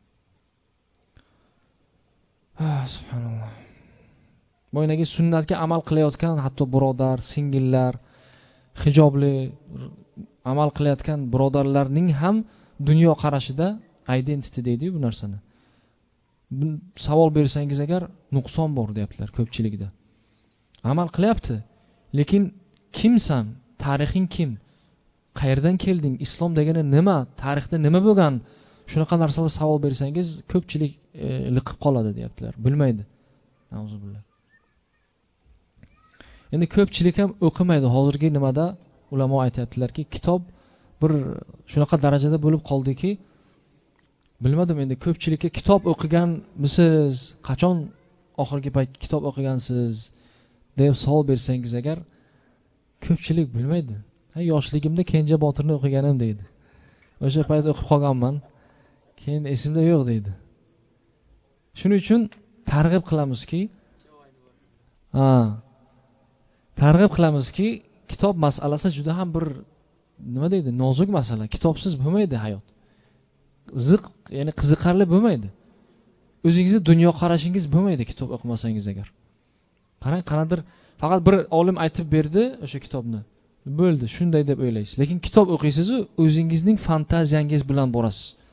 Ha, subhanalloh. Bo'ynagi sunnatga amal qilayotgan hatto birodar, singillar, hijobli amal qilayotgan birodarlarning ham dunyo qarashida identity deydi bu narsani. Savol bersangiz agar nuqson bor deyaptilar ko'pchilikda. Amal qilyapti, lekin kimsan? Tarixing kim? Qayerdan kelding? Islom degani nima? Tarixda nima bo'lgan? Shunaqa narsalar savol bersangiz ko'pchilik e, liqib qoladi deyaptilar. Bilmaydi. Nauzubillah. Endi ko'pchilik ham o'qimaydi. Hozirgi nimada ulamo aytayaptilarki, kitob bir shunaqa darajada bo'lib qoldiki, bilmadim endi ko'pchilikka kitob o'qiganmisiz? Qachon oxirgi payt kitob o'qigansiz deb savol bersangiz agar ko'pchilik bilmaydi. Ha, yoshligimda Kenja Botirni o'qiganim deydi. O'sha payt o'qib qolganman. Keyin esimda yo'q deydi. Shuning uchun targ'ib qilamizki, ha, targ'ib qilamizki, kitob masalasi juda ham bir nima deydi, nozik masala. Kitobsiz bo'lmaydi hayot. Ziq, ya'ni qiziqarli bo'lmaydi. O'zingizni dunyo qarashingiz bo'lmaydi kitob o'qimasangiz agar. Qarang, qanadir faqat bir olim aytib berdi o'sha kitobni. Bo'ldi, shunday deb o'ylaysiz. Lekin kitob o'qiysiz, o'zingizning fantaziyangiz bilan borasiz.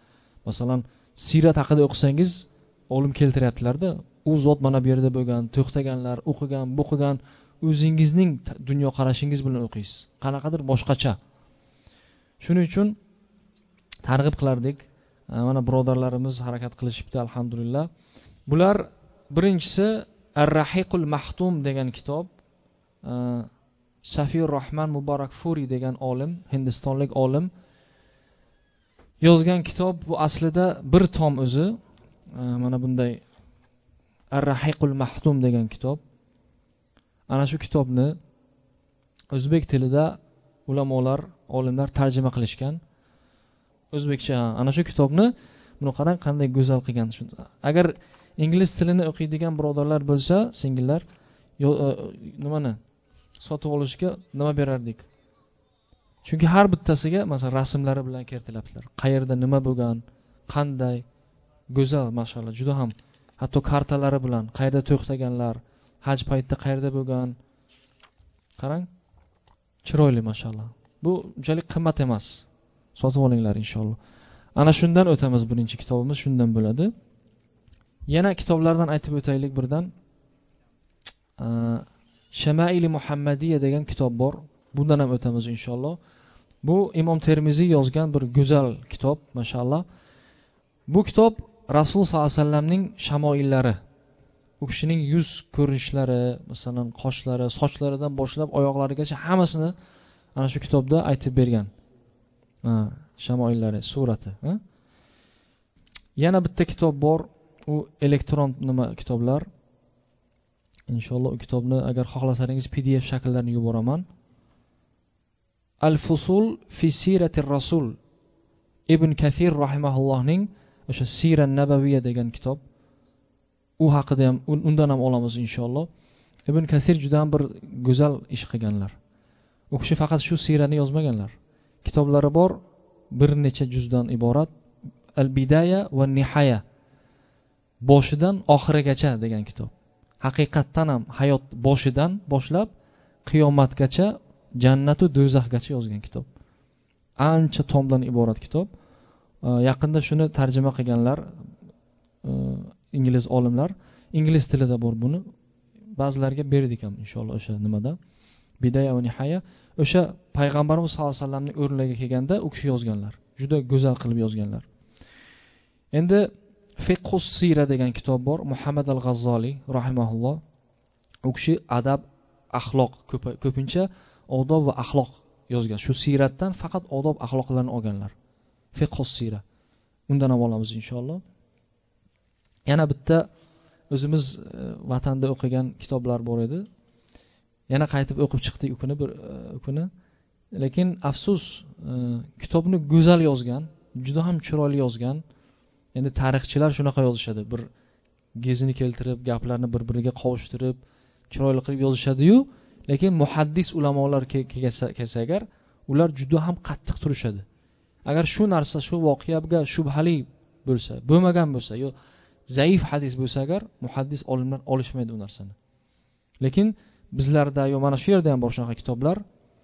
Masalan, siyrat haqida o'qisangiz, olim keltiryaptilar-da, u zot mana bu yerda bo'lgan, to'xtaganlar, o'qigan, bo'qigan, o'zingizning dunyo qarashingiz bilan o'qiysiz. Qanaqadir boshqacha. Shuning uchun targ'ib qilardik. Mana birodarlarimiz harakat qilishibdi, alhamdulillah. Bular birinchisi Ar-Rahiqul Mahtum degan kitob. Safiyur Rahman Mubarakfuri degan olim, hindistonlik olim yozgan kitob. Bu aslida bir tom o'zi. Mana bunday Ar-Rahiqul Mahtum degan kitob. Ana shu kitobni o'zbek tilida ulamolar, olimlar tarjima qilishgan. O'zbekcha ana shu kitobni buni qarang qanday go'zal qilgan. Agar ingliz tilini o'qiydigan birodarlar bo'lsa, singillar, nimani sotib olishga nima berardik? Chunki har bittasiga masalan rasmlari bilan keltiryaptilar. Qayerda nima bo'lgan, qanday go'zal, mashallah, juda ham. Hatto kartalari bilan qayerda to'xtaganlar, haj paytida qayerda bo'lgan. Qarang, chiroyli, mashallah. Bu unchalik qimmat emas. Sotib olinglar inshaalloh. Ana shundan o'tamiz, birinchi kitobimiz shundan bo'ladi. Yana kitoblardan aytib o'taylik birdan. Shamaili Muhammadiya degan kitob bor. Bundan ham o'tamiz inshaalloh. Bu Imom Termiziy yozgan bir go'zal kitob, mashallah. Bu kitob Rasul sollallohu alayhi vasallamning shamoillari. U kishining yuz ko'rinishlari, masalan, qoshlari, sochlaridan boshlab oyoqlarigacha hammasini ana shu kitobda aytib bergan. Ha, shamoillari, surati, ha? Yana bitta kitob bor, u elektron nima kitoblar. Inshaalloh u kitobni agar xohlasangiz P D F shakllarini yuboraman. Al-Fusul fi Siratir Rasul. Ibn Kathir rahimahullohning o'sha Sira Nabaviyya degan kitob. U haqida ham undan ham olamiz inshaalloh. Ibn Kathir juda ham bir go'zal ish qilganlar. U kishi faqat shu sirani yozmaganlar. Kitoblari bor, bir necha juzdan iborat. Al-Bidaya va Nihaya. Boshidan oxirigacha degan kitob. Haqiqatdan ham hayot boshidan boshlab qiyomatgacha, jannat va do'zaxgacha yozgan kitob. Ancha tomdan iborat kitob. Yaqinda shuni tarjima qilganlar ingliz olimlar. Ingliz tilida bor buni. Ba'zilarga berdik ham inshaalloh o'sha nimada. Bidaya va Nihaya. O'sha payg'ambarimiz sollallohu alayhi vasallamning o'rniga kelganda u kishi yozganlar. Juda go'zal qilib yozganlar. Endi Fiqhus Sira degan kitob bor. Muhammad al-G'azzoli rahimahulloh. U kishi adab, axloq, ko'pincha odob va axloq yozgan. Shu siratdan faqat odob, axloqlarni olganlar. Fiqhus Sira. Undan ham olamiz inshaalloh. Yana bitta o'zimiz vatanda o'qigan kitoblar bor edi. Yana qaytib o'qib chiqdik u kuni bir kuni. Lekin afsus, kitobni go'zal yozgan, juda ham chiroyli yozgan. Endi tarixchilar shunaqa yozishadi, bir gezini keltirib, gaplarni bir-biriga qovushtirib, chiroyli qilib yozishadi-yu, lekin muhaddis ulamolar kelsa agar, ular juda ham qattiq turishadi. Agar shu narsa, shu voqeaga shubhali bo'lsa, bo'lmagan bo'lsa, yo zaif hadis bo'lsa agar, muhaddis olimlar olishmaydi u narsani. Lekin bizlarda yo mana shu yerda ham bor shunaqa kitoblar,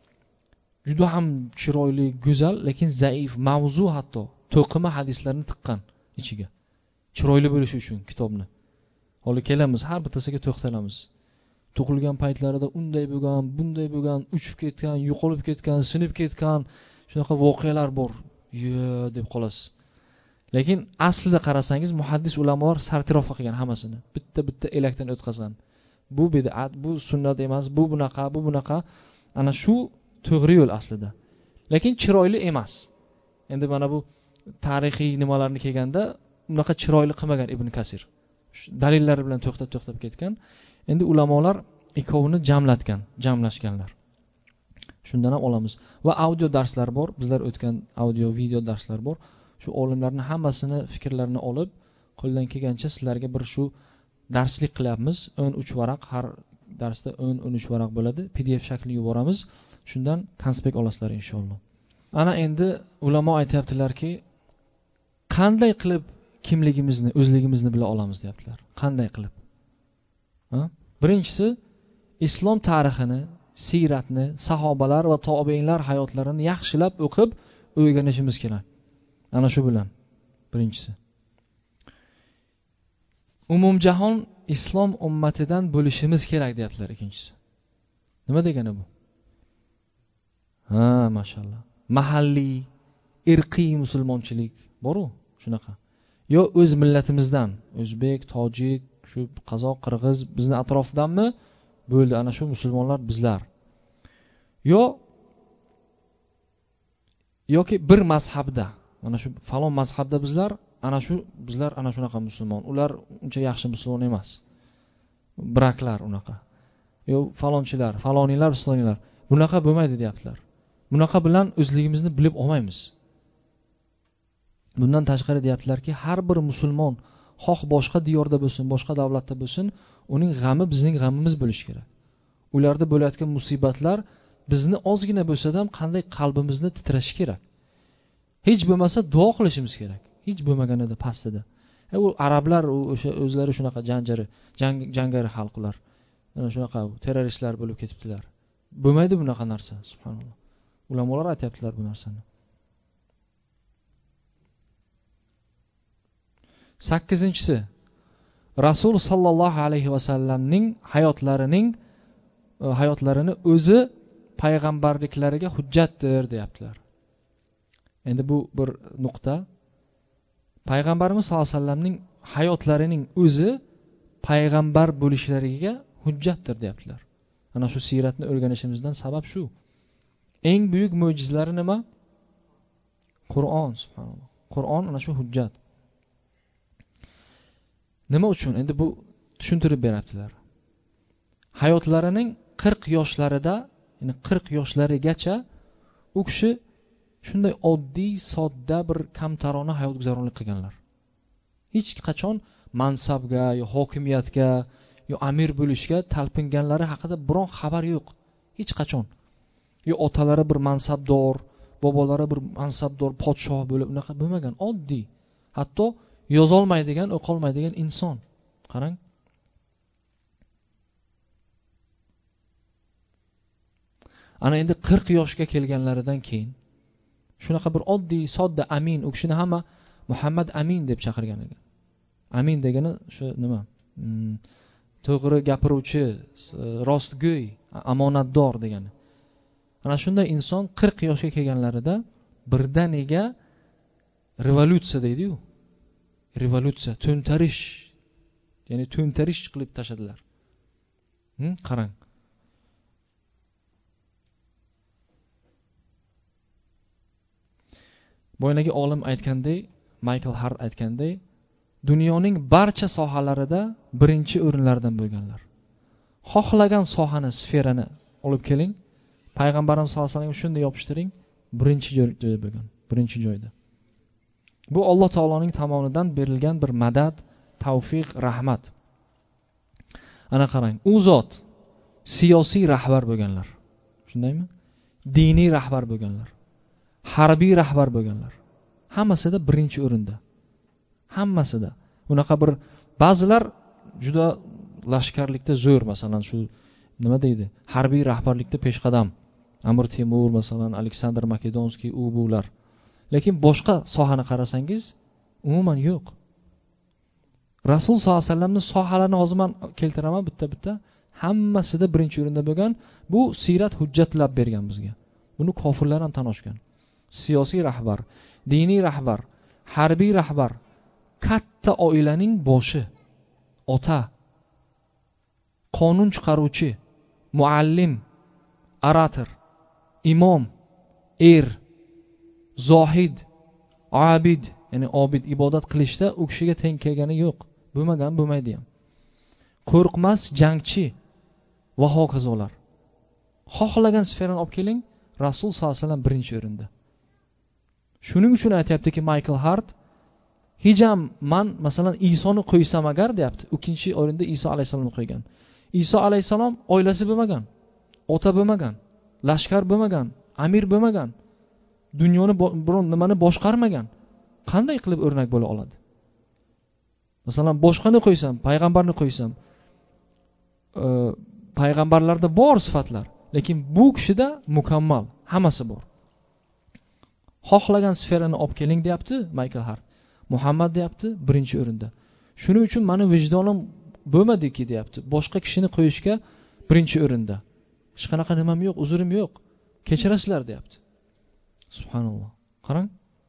juda ham chiroyli, go'zal, lekin zaif, mavzu hatto to'qima hadislarni tiqqan ichiga. Chiroyli bo'lishi uchun kitobni. Hali kelamiz, har bittasiga to'xtalamiz. Tug'ilgan paytlarida unday bo'lgan, bunday bo'lgan, uchib ketgan, yo'qolib ketgan, sinib ketgan, shunaqa voqealar bor. Yo deb qolasiz. Lekin aslida qarasangiz muhaddis ulamolar sartirofa qilgan hammasini. Bitta-bitta elakdan o'tkazgan. Bu bid'at, bu sunnat emas, bu bunaqa, bu bunaqa. Ana shu to'g'ri yo'l aslida. Lekin chiroyli emas. Endi mana bu tarixiy nimalarni kelganda unaqa chiroyli qilmagan Ibn Kasir. Dalillari bilan to'xtab-to'xtab ketgan. Endi ulamolar ikkovini jamlatgan, jamlashganlar. Shundan ham olamiz. Va audio darslar bor. Bizlar o'tgan audio, video darslar bor. Shu olimlarning hammasini fikrlarini olib, qo'ldan kelgancha sizlarga bir shu darslik qilyapmiz. o'n uch varaq, har darsda o'n o'n uch varaq bo'ladi. P D F shaklida yuboramiz. Shundan konspekt olasizlar inshaalloh. Ana endi ulamo aytayaptilarki, qanday qilib kimligimizni, o'zligimizni bila olamiz deyaptilar. Qanday qilib? Ha? Birinchisi, islom tarixini, siyratni, sahobalar va tobiinlar hayotlarini yaxshilab o'qib, o'rganishimiz kerak. Ana shu bilan. birinchisi. Umumjahon islom ummatidan bo'lishimiz kerak deyaptilar ikkinchisi. Nima degani bu? Ha, mashallah. Mahalliy, irqiy musulmonchilik bor-ku, shunaqa. Yo o'z millatimizdan, o'zbek, tojik, shu qozoq, qirg'iz bizni atrofdanmi? Bo'ldi, ana shu musulmonlar bizlar. Yo yoki bir mazhabda, mana shu falon mazhabda bizlar, ana shu bizlar ana shunaqa musulmon. Ular uncha yaxshi musulmon emas. Braklar unaqa. Yo falonchilar, faloniylar, isloniylar. Bunaqa bo'lmaydi deyaptilar. Bunaqa bilan o'zligimizni bilib olmaymiz. Bundan tashqari deyaptilarki, har bir musulmon xoh boshqa diyorda bo'lsin, boshqa davlatda bo'lsin, uning g'ami bizning g'amimiz bo'lishi kerak. Ularda bo'layotgan musibatlar bizni ozgina bo'lsa ham qanday qalbimizni titrashi kerak. Hech bo'lmasa duo qilishimiz kerak. Hech bo'lmaganida pastida. E u arablar o'sha o'zlari shunaqa janjari, jang, jangari xalqlar. Mana shunaqa terroristlar bo'lib ketibdilar. Bo'lmaydi bunaqa narsa, subhanalloh. Ulamolar aytibdilar bu narsani. sakkizinchisi. Rasul sallallohu alayhi va sallamning hayotlarining hayotlarini o'zi payg'ambarliklariga hujjatdir deyaptilar. Endi bu bir nuqta. Payg'ambarimiz sallallohu alayhi vasallamning hayotlarining o'zi payg'ambar bo'lishlariga hujjatdir deyaptilar. Ana shu siyratni o'rganishimizdan sabab shu. Eng buyuk mo'jizalari nima? Qur'on, subhanalloh. Qur'on ana shu hujjat. Nima uchun? Endi bu tushuntirib beribdilar. Hayotlarining qirq yoshlarida, ya'ni qirq yoshlarigacha u kishi shunday oddiy, sodda bir kamtarona hayot guzaronlik qilganlar. Hech qachon mansabga, yo hokimiyatga, yo amir bo'lishga talpinganlari haqida biron xabar yo'q. Hech qachon. Yo otalari bir mansabdor, bobolari bir mansabdor, podshoh bo'lib unaqa bo'lmagan, oddiy. Hatto yozolmaydigan, o'qolmaydigan inson. Qarang. Ana endi qirq yoshga kelganlaridan keyin shunaqa bir oddiy, sodda Amin, u kishini hamma Muhammad Amin deb chaqirgan ekan. Amin degani shu nima? Hmm, to'g'ri gapiruvchi, rostgo'y, omonatdor degani. Ana shunday inson qirq yoshga kelganlarida birdaniga revolyutsiya deydi-ku. Revolyutsiya, to'ntarish, ya'ni to'ntarish qilib tashadilar. Hm, qarang. Boyagi olim aytganday, Michael Hart aytganday, dunyoning barcha sohalarida birinchi o'rinlardan bo'lganlar. Xohlagan sohani, sferani olib keling, payg'ambarimiz sollallohu alayhi vasallamga shunday yopishtiring, birinchi joyda bo'lgan, birinchi joyda. Bu Alloh taoloning tomonidan berilgan bir madad, tavfiq, rahmat. Ana qarang, u zot siyosiy rahbar bo'lganlar. Shundaymi? Diniy rahbar bo'lganlar. Harbiy rahbar bo'lganlar. Hammasida birinchi o'rinda. Hammasida. Unaqa bir ba'zilar juda lashkarlikda zo'r, masalan shu nima deydi? Harbiy rahbarlikda peshqadam. Amir Temur, masalan, Aleksandr Makedonskiy, u bular. Lekin boshqa sohani qarasangiz, umuman yo'q. Rasul sollallohu alayhi vasallamning sohalarini hozir men keltiraman bitta-bitta. Hammasida birinchi o'rinda bo'lgan. Bu siyrat hujjatlab bergan bizga. Buni kofirlar ham tan olishgan. Siyosiy rahbar, diniy rahbar, harbiy rahbar, katta oilaning boshi, ota, qonun chiqaruvchi, muallim, orator, imom, er, zohid, abid, ya'ni obid, ibodat qilishda u kishiga teng kelgani yo'q. Bo'lmagan, bo'lmaydi ham. Qo'rqmas jangchi va hokazolar. Xohlagan sferani olib keling, Rasul sollallohu alayhi vasallam birinchi o'rinda. Shuning uchun aytayaptiki Michael Hart, hijam man masalan Isoni qo'ysam agar deyapti, ikkinchi o'rinda Iso alayhisalomni qo'ygan. Iso alayhisalom oilasi bo'lmagan, ota bo'lmagan, lashkar bo'lmagan, amir bo'lmagan, dunyoni biron nimani boshqarmagan. Qanday qilib o'rnak bo'la oladi? Masalan, boshqani qo'ysam, payg'ambarni qo'ysam, e, payg'ambarlarda bor sifatlar, lekin bu kishida mukammal, hammasi bor. Xohlagan sferani olib keling deyapti Michael Hart. Muhammad deyapti birinchi o'rinda. Shuning uchun meni vijdonim bo'lmadiki deyapti. Boshqa kishini qo'yishga birinchi o'rinda. Hech qanaqa nimam yo'q, uzurim yo'q. Kechirasizlar deyapti. Subhanalloh. Qarang.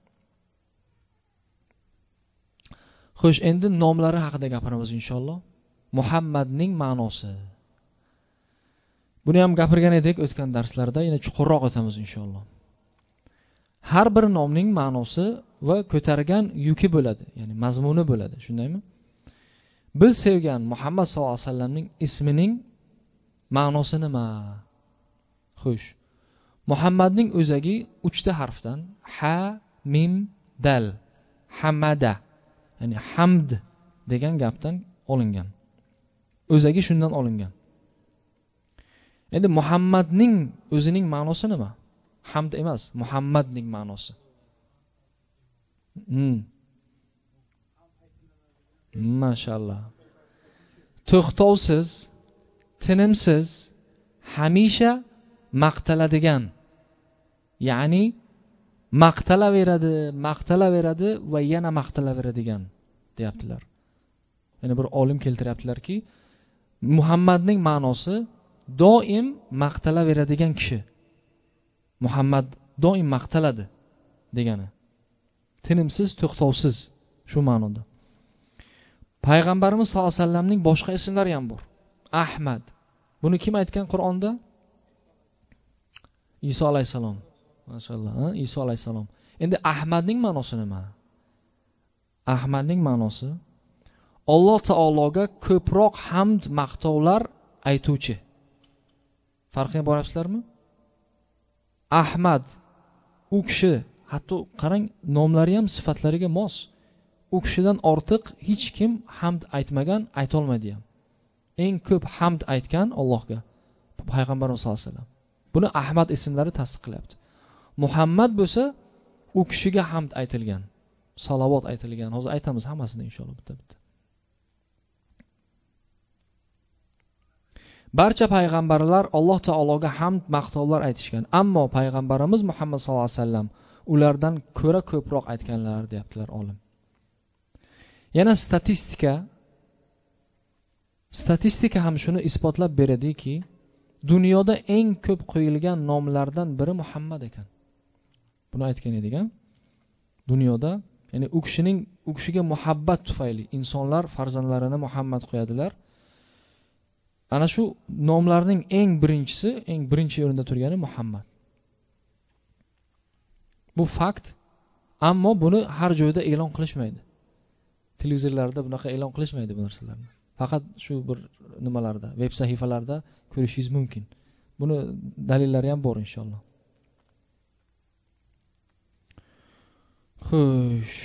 Xo'sh, endi nomlari haqida gapiramiz inshaalloh. Muhammadning ma'nosi. Buni ham gapirgan edik o'tgan darslarda, yana chuqurroq o'tamiz inshaalloh. Har bir nomning ma'nosi va ko'targan yuki bo'ladi, ya'ni mazmuni bo'ladi, shundaymi? Biz sevgan Muhammad sallallohu alayhi vasallamning ismining ma'nosi nima? Xo'sh. Muhammadning o'zagi uchta harfdan ha, mim, dal, hamada, ya'ni hamd degan gapdan olingan. O'zagi shundan olingan. Endi Muhammadning o'zining ma'nosi nima? Hamd emas, Muhammadning ma'nosi. Hmm. Mashallah. To'xtovsiz, tinimsiz, hamisha maqtaladigan. Ya'ni maqtalaveradi, maqtalaveradi va yana maqtalaveradigan deyaptilar. Ya'ni bir olim keltiryaptilarki, Muhammadning ma'nosi doim maqtalaveradigan kishi. Muhammad doim maqtaladi degani. Tinimsiz, to'xtovsiz shu ma'noda. Payg'ambarimiz sollallohu alayhi vasallamning boshqa ismlari ham bor. Ahmad. Buni kim aytgan Qur'onda? Iso alayhisalom. Mashallah, ha? Iso alayhisalom. Endi Ahmadning ma'nosi nima? Ahmadning ma'nosi Alloh taologa ko'proq hamd, maqtovlar aytuvchi. Farqini ko'ryapsizlarmi? Ahmad u kishi, hatto qarang, nomlari ham sifatlariga mos. U kishidan ortiq hech kim hamd aytmagan, ayta olmaydi ham. Eng ko'p hamd aytgan Allohga payg'ambarimiz sollallohu alayhi vasallam. Buni Ahmad ismlari tasdiqlayapti. Muhammad bo'lsa, u kishiga hamd aytilgan, salovat aytilgan. Hozir aytamiz hammasini inshaalloh bitta-bitta. Barcha payg'ambarlar Alloh taologa hamd, maqtovlar aytishgan, ammo payg'ambarimiz Muhammad sallallohu alayhi vasallam ulardan ko'ra ko'proq aytganlar deyaptilar olim. Yana statistika statistika ham shuni isbotlab beradiki, dunyoda eng ko'p qo'yilgan nomlardan biri Muhammad ekan. Buni aytgan edik, ha? Dunyoda, ya'ni u kishining u kishiga muhabbat tufayli insonlar farzandlarini Muhammad qo'yadilar. Ana shu nomlarning eng birinchisi, eng birinchi o'rinda turgani Muhammad. Bu fakt, ammo buni har joyda e'lon qilishmaydi. Televizorlarda bunaqa e'lon qilishmaydi bu narsalarni. Faqat shu bir nimalarda, veb sahifalarda ko'rishingiz mumkin. Buni dalillari ham bor inshaalloh. Xo'sh.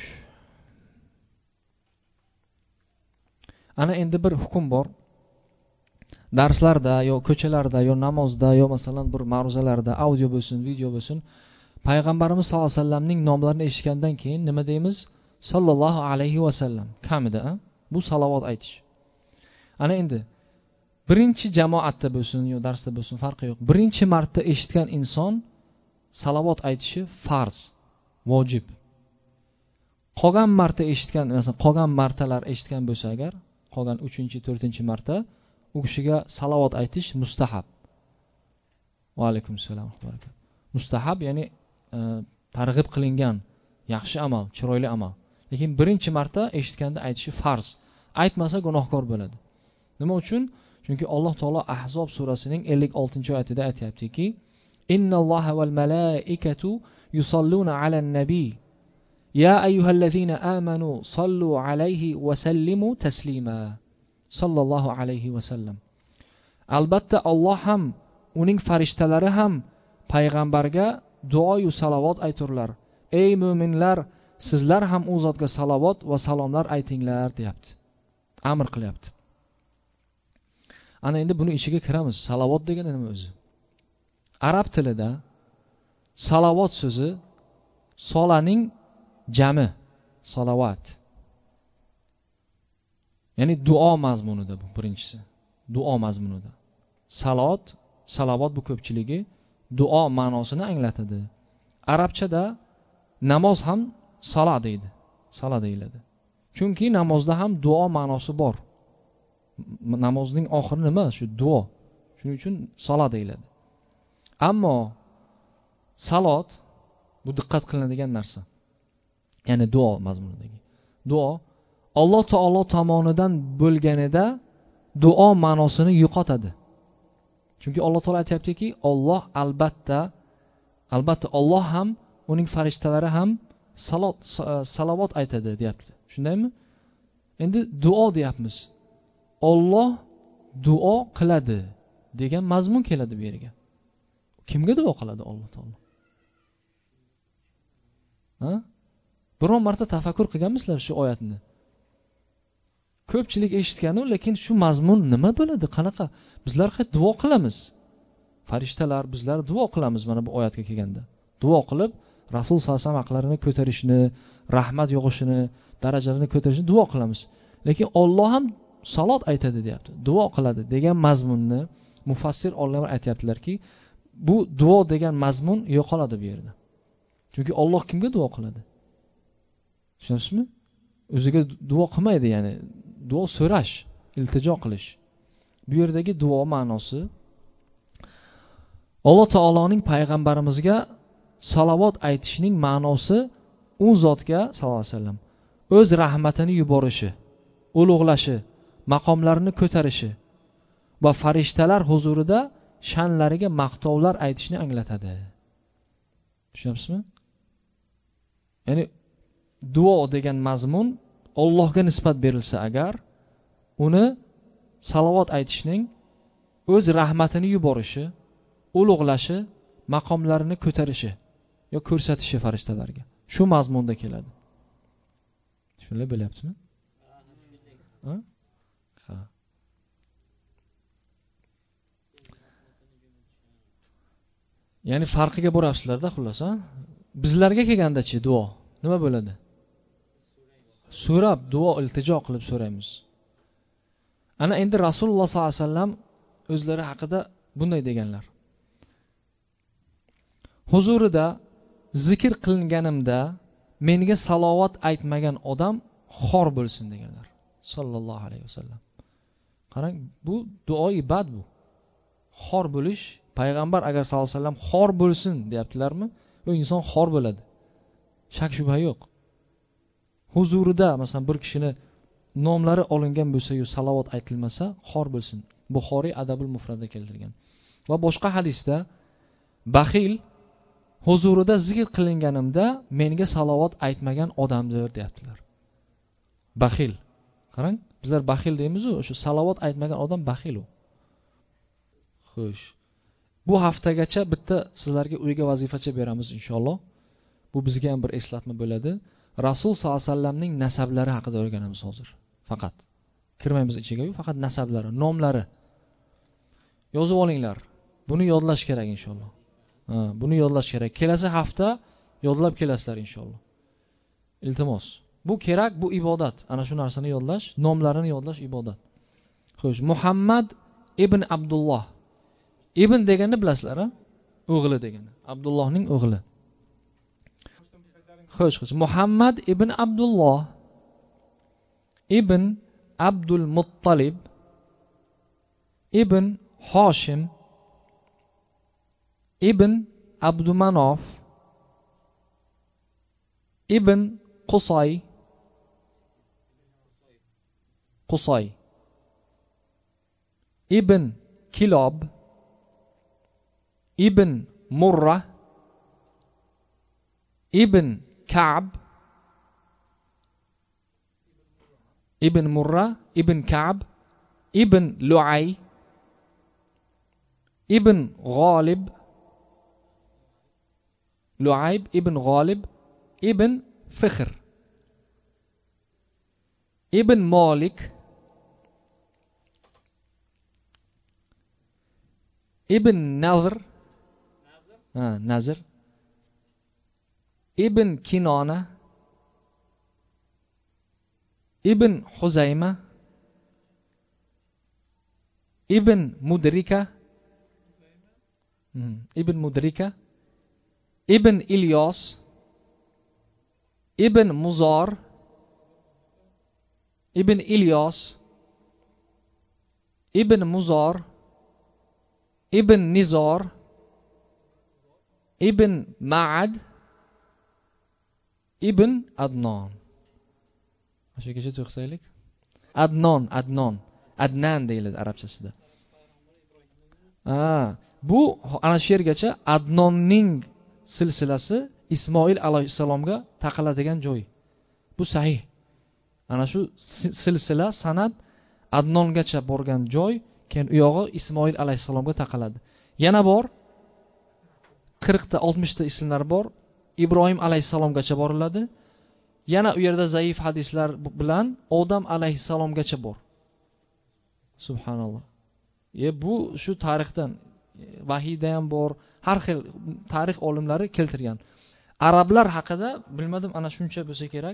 Ana endi bir hukm bor. Darslarda yo ko'chalarda yo namozda yo masalan bir ma'ruzalarda audio bo'lsin, video bo'lsin, payg'ambarimiz sollallohu alayhi vasallamning nomlarini eshitgandan keyin nima deymiz? Sallallohu alayhi vasallam. Kamida, a? Bu salovat aytish. Ana endi birinchi jamoatda bo'lsin yo darsda bo'lsin farqi yo'q. Birinchi marta eshitgan inson salovat aytishi farz, vojib. Qolgan marta eshitgan, masalan, qolgan martalar eshitgan bo'lsa agar, qolgan uchinchi, to'rtinchi marta u kishiga salovat aytish mustahab. Va alaykum assalom. Mustahab, ya'ni e, targ'ib qilingan yaxshi amal, chiroyli amal. Lekin birinchi marta eshitganda aytishi farz. Aytmasa gunohkor bo'ladi. Nima uchun? Chunki Alloh taolo Ahzob surasining ellik oltinchi oyatida aytayaptiki, Innalloha val malaikatu yusalluna alan nabiy. Ya ayyuhallazina amanu sallu alayhi va sallimu taslima. Sallallohu alayhi va sallam. Albatta Alloh ham, uning farishtalari ham payg'ambarga duo va salovat ayturlar. Ey mu'minlar, sizlar ham u zotga salovat va salomlar aytinglar deyapti. Amr qilyapti. Ana endi buni ichiga kiramiz. Salovat degani nima o'zi? Arab tilida salovat so'zi solaning jami, salovat. Ya'ni duo mazmunida bu birinchisi. Duo mazmunida. Salot, salovat bu ko'pchiligi duo ma'nosini anglatadi. Arabchada namoz ham sala deydi. sala deyiladi. Chunki namozda ham duo ma'nosi bor. Namozning oxiri nima? Shu duo. Shuning uchun sala deyiladi. Ammo salot bu diqqat qilinadigan narsa. Ya'ni duo mazmunidagi. Duo Alloh taolo tomonidan bo'lganida duo ma'nosini yo'qotadi. Chunki Alloh taolo aytayaptiki, Alloh albatta albatta Alloh ham, uning farishtalari ham salot salovat aytadi, deyapti. Shundaymi? Endi duo deyapmiz. Alloh duo qiladi degan mazmun keladi bu yerga. Kimga duo qiladi Alloh taolo? Ha? Biron marta tafakkur qilganmisizlar shu oyatni? Ko'pchilik eshitganu, lekin shu mazmun nima bo'ladi? Qanaqa? Bizlar qay duo qilamiz. Farishtalar bizlar duo qilamiz mana bu oyatga kelganda. Duo qilib Rasul sollallohu alayhi vasallam haqlarini ko'tarishni, rahmat yog'ishini, darajalarini ko'tarishni duo qilamiz. Lekin Alloh ham salot aytadi deyapti. Duo qiladi degan mazmunni mufassir olimlar aytayaptilarki, bu duo degan mazmun yo'qoladi bu yerda. Chunki Alloh kimga duo qiladi? Tushunasizmi? O'ziga duo qilmaydi, ya'ni duo so'rash, iltijo qilish. Bu yerdagi duo ma'nosi Alloh taoloning payg'ambarimizga salovat aytishning ma'nosi u zotga sallallohu alayhi vasallam o'z rahmatini yuborishi, ulug'lashi, maqomlarini ko'tarishi va farishtalar huzurida sha'nlariga maqtovlar aytishni anglatadi. Tushunasizmi? Ya'ni duo degan mazmun Allohga nisbat berilsa agar, uni salovat aytishning o'z rahmatini yuborishi, ulug'lashi, maqomlarini ko'tarishi yo ko'rsatishi farishtalarga. Shu mazmunda keladi. Shunday bo'lyaptimi? Ha? Ha. Ya'ni farqiga borasizlar-da xullas, ha? Bizlarga kelganda-chi duo nima bo'ladi? So'rab, duo, iltijo qilib so'raymiz. Ana endi Rasululloh sollallohu alayhi vasallam o'zlari haqida bunday deganlar. Huzurida zikr qilinganimda menga salovat aytmagan odam xor bo'lsin deganlar. Sallallohu alayhi vasallam. Qarang, bu duo ibad bu. Xor bo'lish, payg'ambar agar sallallohu alayhi vasallam xor bo'lsin deyaptilarmi? U inson xor bo'ladi. Shak shubha yo'q. Huzurida masalan bir kishini nomlari olingan bo'lsa-yu salovat aytilmasa, xor bo'lsin. Buxoriy Adabul Mufradda keltirgan. Va boshqa hadisda baxil huzurida zikr qilinganimda menga salovat aytmagan odamdir deyaptilar. Baxil. Qarang, bizlar baxil deymiz-ku, o'sha salovat aytmagan odam baxil u. Xo'sh. Bu haftagacha bitta sizlarga uyga vazifacha beramiz inshaalloh. Bu bizga ham bir eslatma bo'ladi. Rasul sollallohu alayhi vasallamning nasablari haqida o'rganamiz hozir. Faqat kirmaymiz ichiga-yu, faqat nasablari, nomlari. Yozib olinglar. Buni yodlash kerak inshaalloh. Ha, buni yodlash kerak. Kelasi hafta yodlab kelasizlar inshaalloh. Iltimos. Bu kerak, bu ibodat. Ana shu narsani yodlash, nomlarini yodlash ibodat. Xo'sh, Muhammad ibn Abdulloh. Ibn deganni bilasizlar-a? O'g'li degani. Abdullohning o'g'li. Xo'sh, xo'sh. Muhammad ibn Abdulloh ibn Abdul Muttalib ibn Hoshim ibn Abdumanof ibn Qusay Qusay ibn Kilob ibn Murra ibn Ka'b ibn Murra ibn Ka'b ibn Lu'ay ibn Ghalib Lu'ayb ibn Ghalib ibn Fikhr ibn Malik ibn Nazr ha Nazr ibn Kinona ibn Huzayma ibn Mudrika ibn Mudrika ibn Ilyos ibn Muzar ibn Ilyos, ibn Muzor, ibn Nizor, ibn Ma'ad, ibn Adnon. Shu kecha to'xtaylik. Adnon, Adnon, Adnan deyiladi arabchasida. Ha, bu ana shu yergacha Adnonning silsilasi Ismoil alayhissalomga taqaladigan joy. Bu sahih. Ana shu silsila sanad Adnongacha borgan joy, keyin u yog'i Ismoil alayhissalomga taqaladi. Yana bor qirq ta oltmish ta ismlar bor. Ibrohim alayhissalomgacha boriladi. Yana u yerda zaif hadislar bilan Odam alayhissalomgacha bor. Subhanalloh. E bu shu tarixdan, vahiyda ham bor, har xil tarix olimlari keltirgan. Arablar haqida bilmadim, ana shuncha bo'lsa kerak.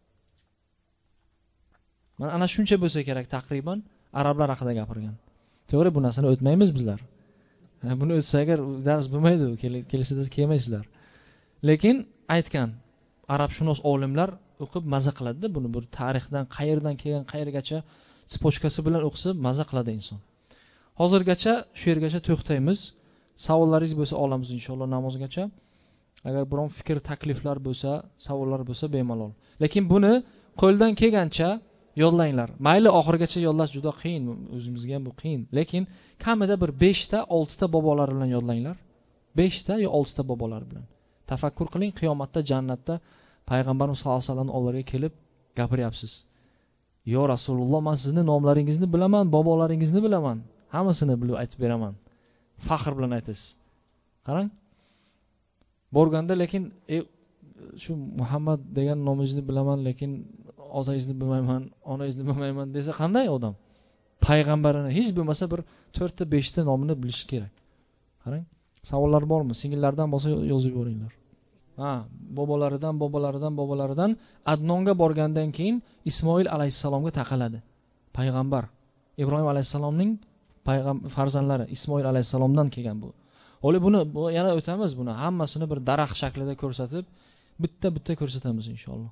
Mana ana shuncha bo'lsa kerak taqriban arablar haqida gapirgan. To'g'ri, bu narsani o'tmaymiz bizlar. Buni o'tsa agar dars bo'lmaydi, kelisida kelmaysizlar. Lekin aytgan arabshunos olimlar o'qib maza qiladi buni, bir tarixdan qayerdan kelgan qayergacha sipochkasi bilan o'qisa maza qiladi inson. Hozirgacha shu yergacha to'xtaymiz. Savollaringiz bo'lsa olamiz inshaalloh namozgacha. Agar biron fikr, takliflar bo'lsa, savollar bo'lsa bemalol. Lekin buni qo'ldan kelgancha yodlanglar. Mayli oxirgacha yodlash juda qiyin, o'zimizga ham bu qiyin. Lekin kamida bir besh ta, olti ta bobolar bilan yodlanglar. besh ta yo olti ta bobolar bilan. Tafakkur qiling, qiyomatda jannatda payg'ambarimiz sollallohu alayhi vasallam oldilariga kelib gapiryapsiz. Yo Rasululloh, men sizning nomlaringizni bilaman, bobolaringizni bilaman. Hammasini bilib aytib beraman. Faxr bilan aytasiz. Qarang. Borganda lekin e, shu Muhammad degan nomingizni bilaman, lekin otangizni bilmayman, onangizni bilmayman desa qanday odam? Payg'ambarini hech bo'lmasa bir to'rt ta besh ta nomini bilish kerak. Qarang. Savollar bormi? Singillardan bo'lsa yozib yuboringlar. Ha, bobolaridan, bobolaridan, bobolaridan Adnonga borgandan keyin Ismoil alayhissalomga taqaladi. Payg'ambar Ibrohim alayhissalomning payg'ambar farzandlari Ismoil alayhissalomdan kelgan bu. O'li buni bu, yana o'tamiz buni. Hammasini bir daraxt shaklida ko'rsatib, bitta-bitta ko'rsatamiz inshaalloh.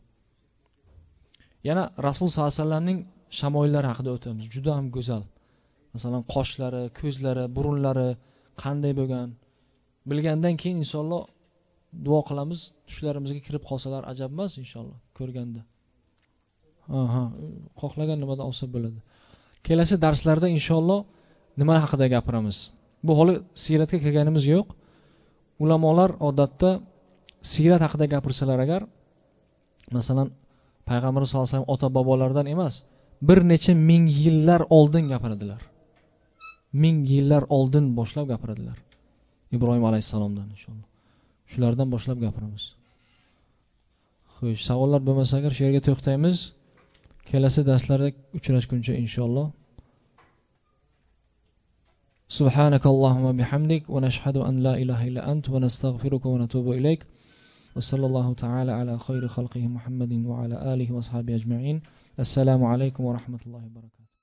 Yana Rasul sollallohu alayhi vasallamning shamoillari haqida o'tamiz. Juda ham go'zal. Masalan, qoshlari, ko'zlari, burunlari qanday bo'lgan? Bilgandan keyin inshaalloh duo qilamiz, tushlarimizga kirib qolsalar ajab emas inshaalloh ko'rganda. Aha, xohlagan nimada olsa bo'ladi. Kelasi darslarda inshaalloh nima haqida gapiramiz? Bu holi siyratga kelganimiz yo'q. Ulamolar odatda siyrat haqida gapirsalar agar, masalan, payg'ambarimiz sollallohu alayhi vasallam ota bobolardan emas, bir necha ming yillar oldin gapiradilar. Ming yillar oldin boshlab gapiradilar. Ibrohim alayhissalomdan inshaalloh. Shulardan boshlab gapiramiz. Xo'sh, savollar bo'lmasa agar shu yerga to'xtaymiz. Kelasi darslarda uchrashguncha inshaalloh. Subhanakallahumma bihamdik va nashhadu an la ilaha illa ant va nastaghfiruka va natubu ilayk. Va sallallohu ta'ala ala khayri khalqihi Muhammadin va ala alihi va sahbihi ajma'in. Assalomu alaykum va rahmatullohi va barakatuh.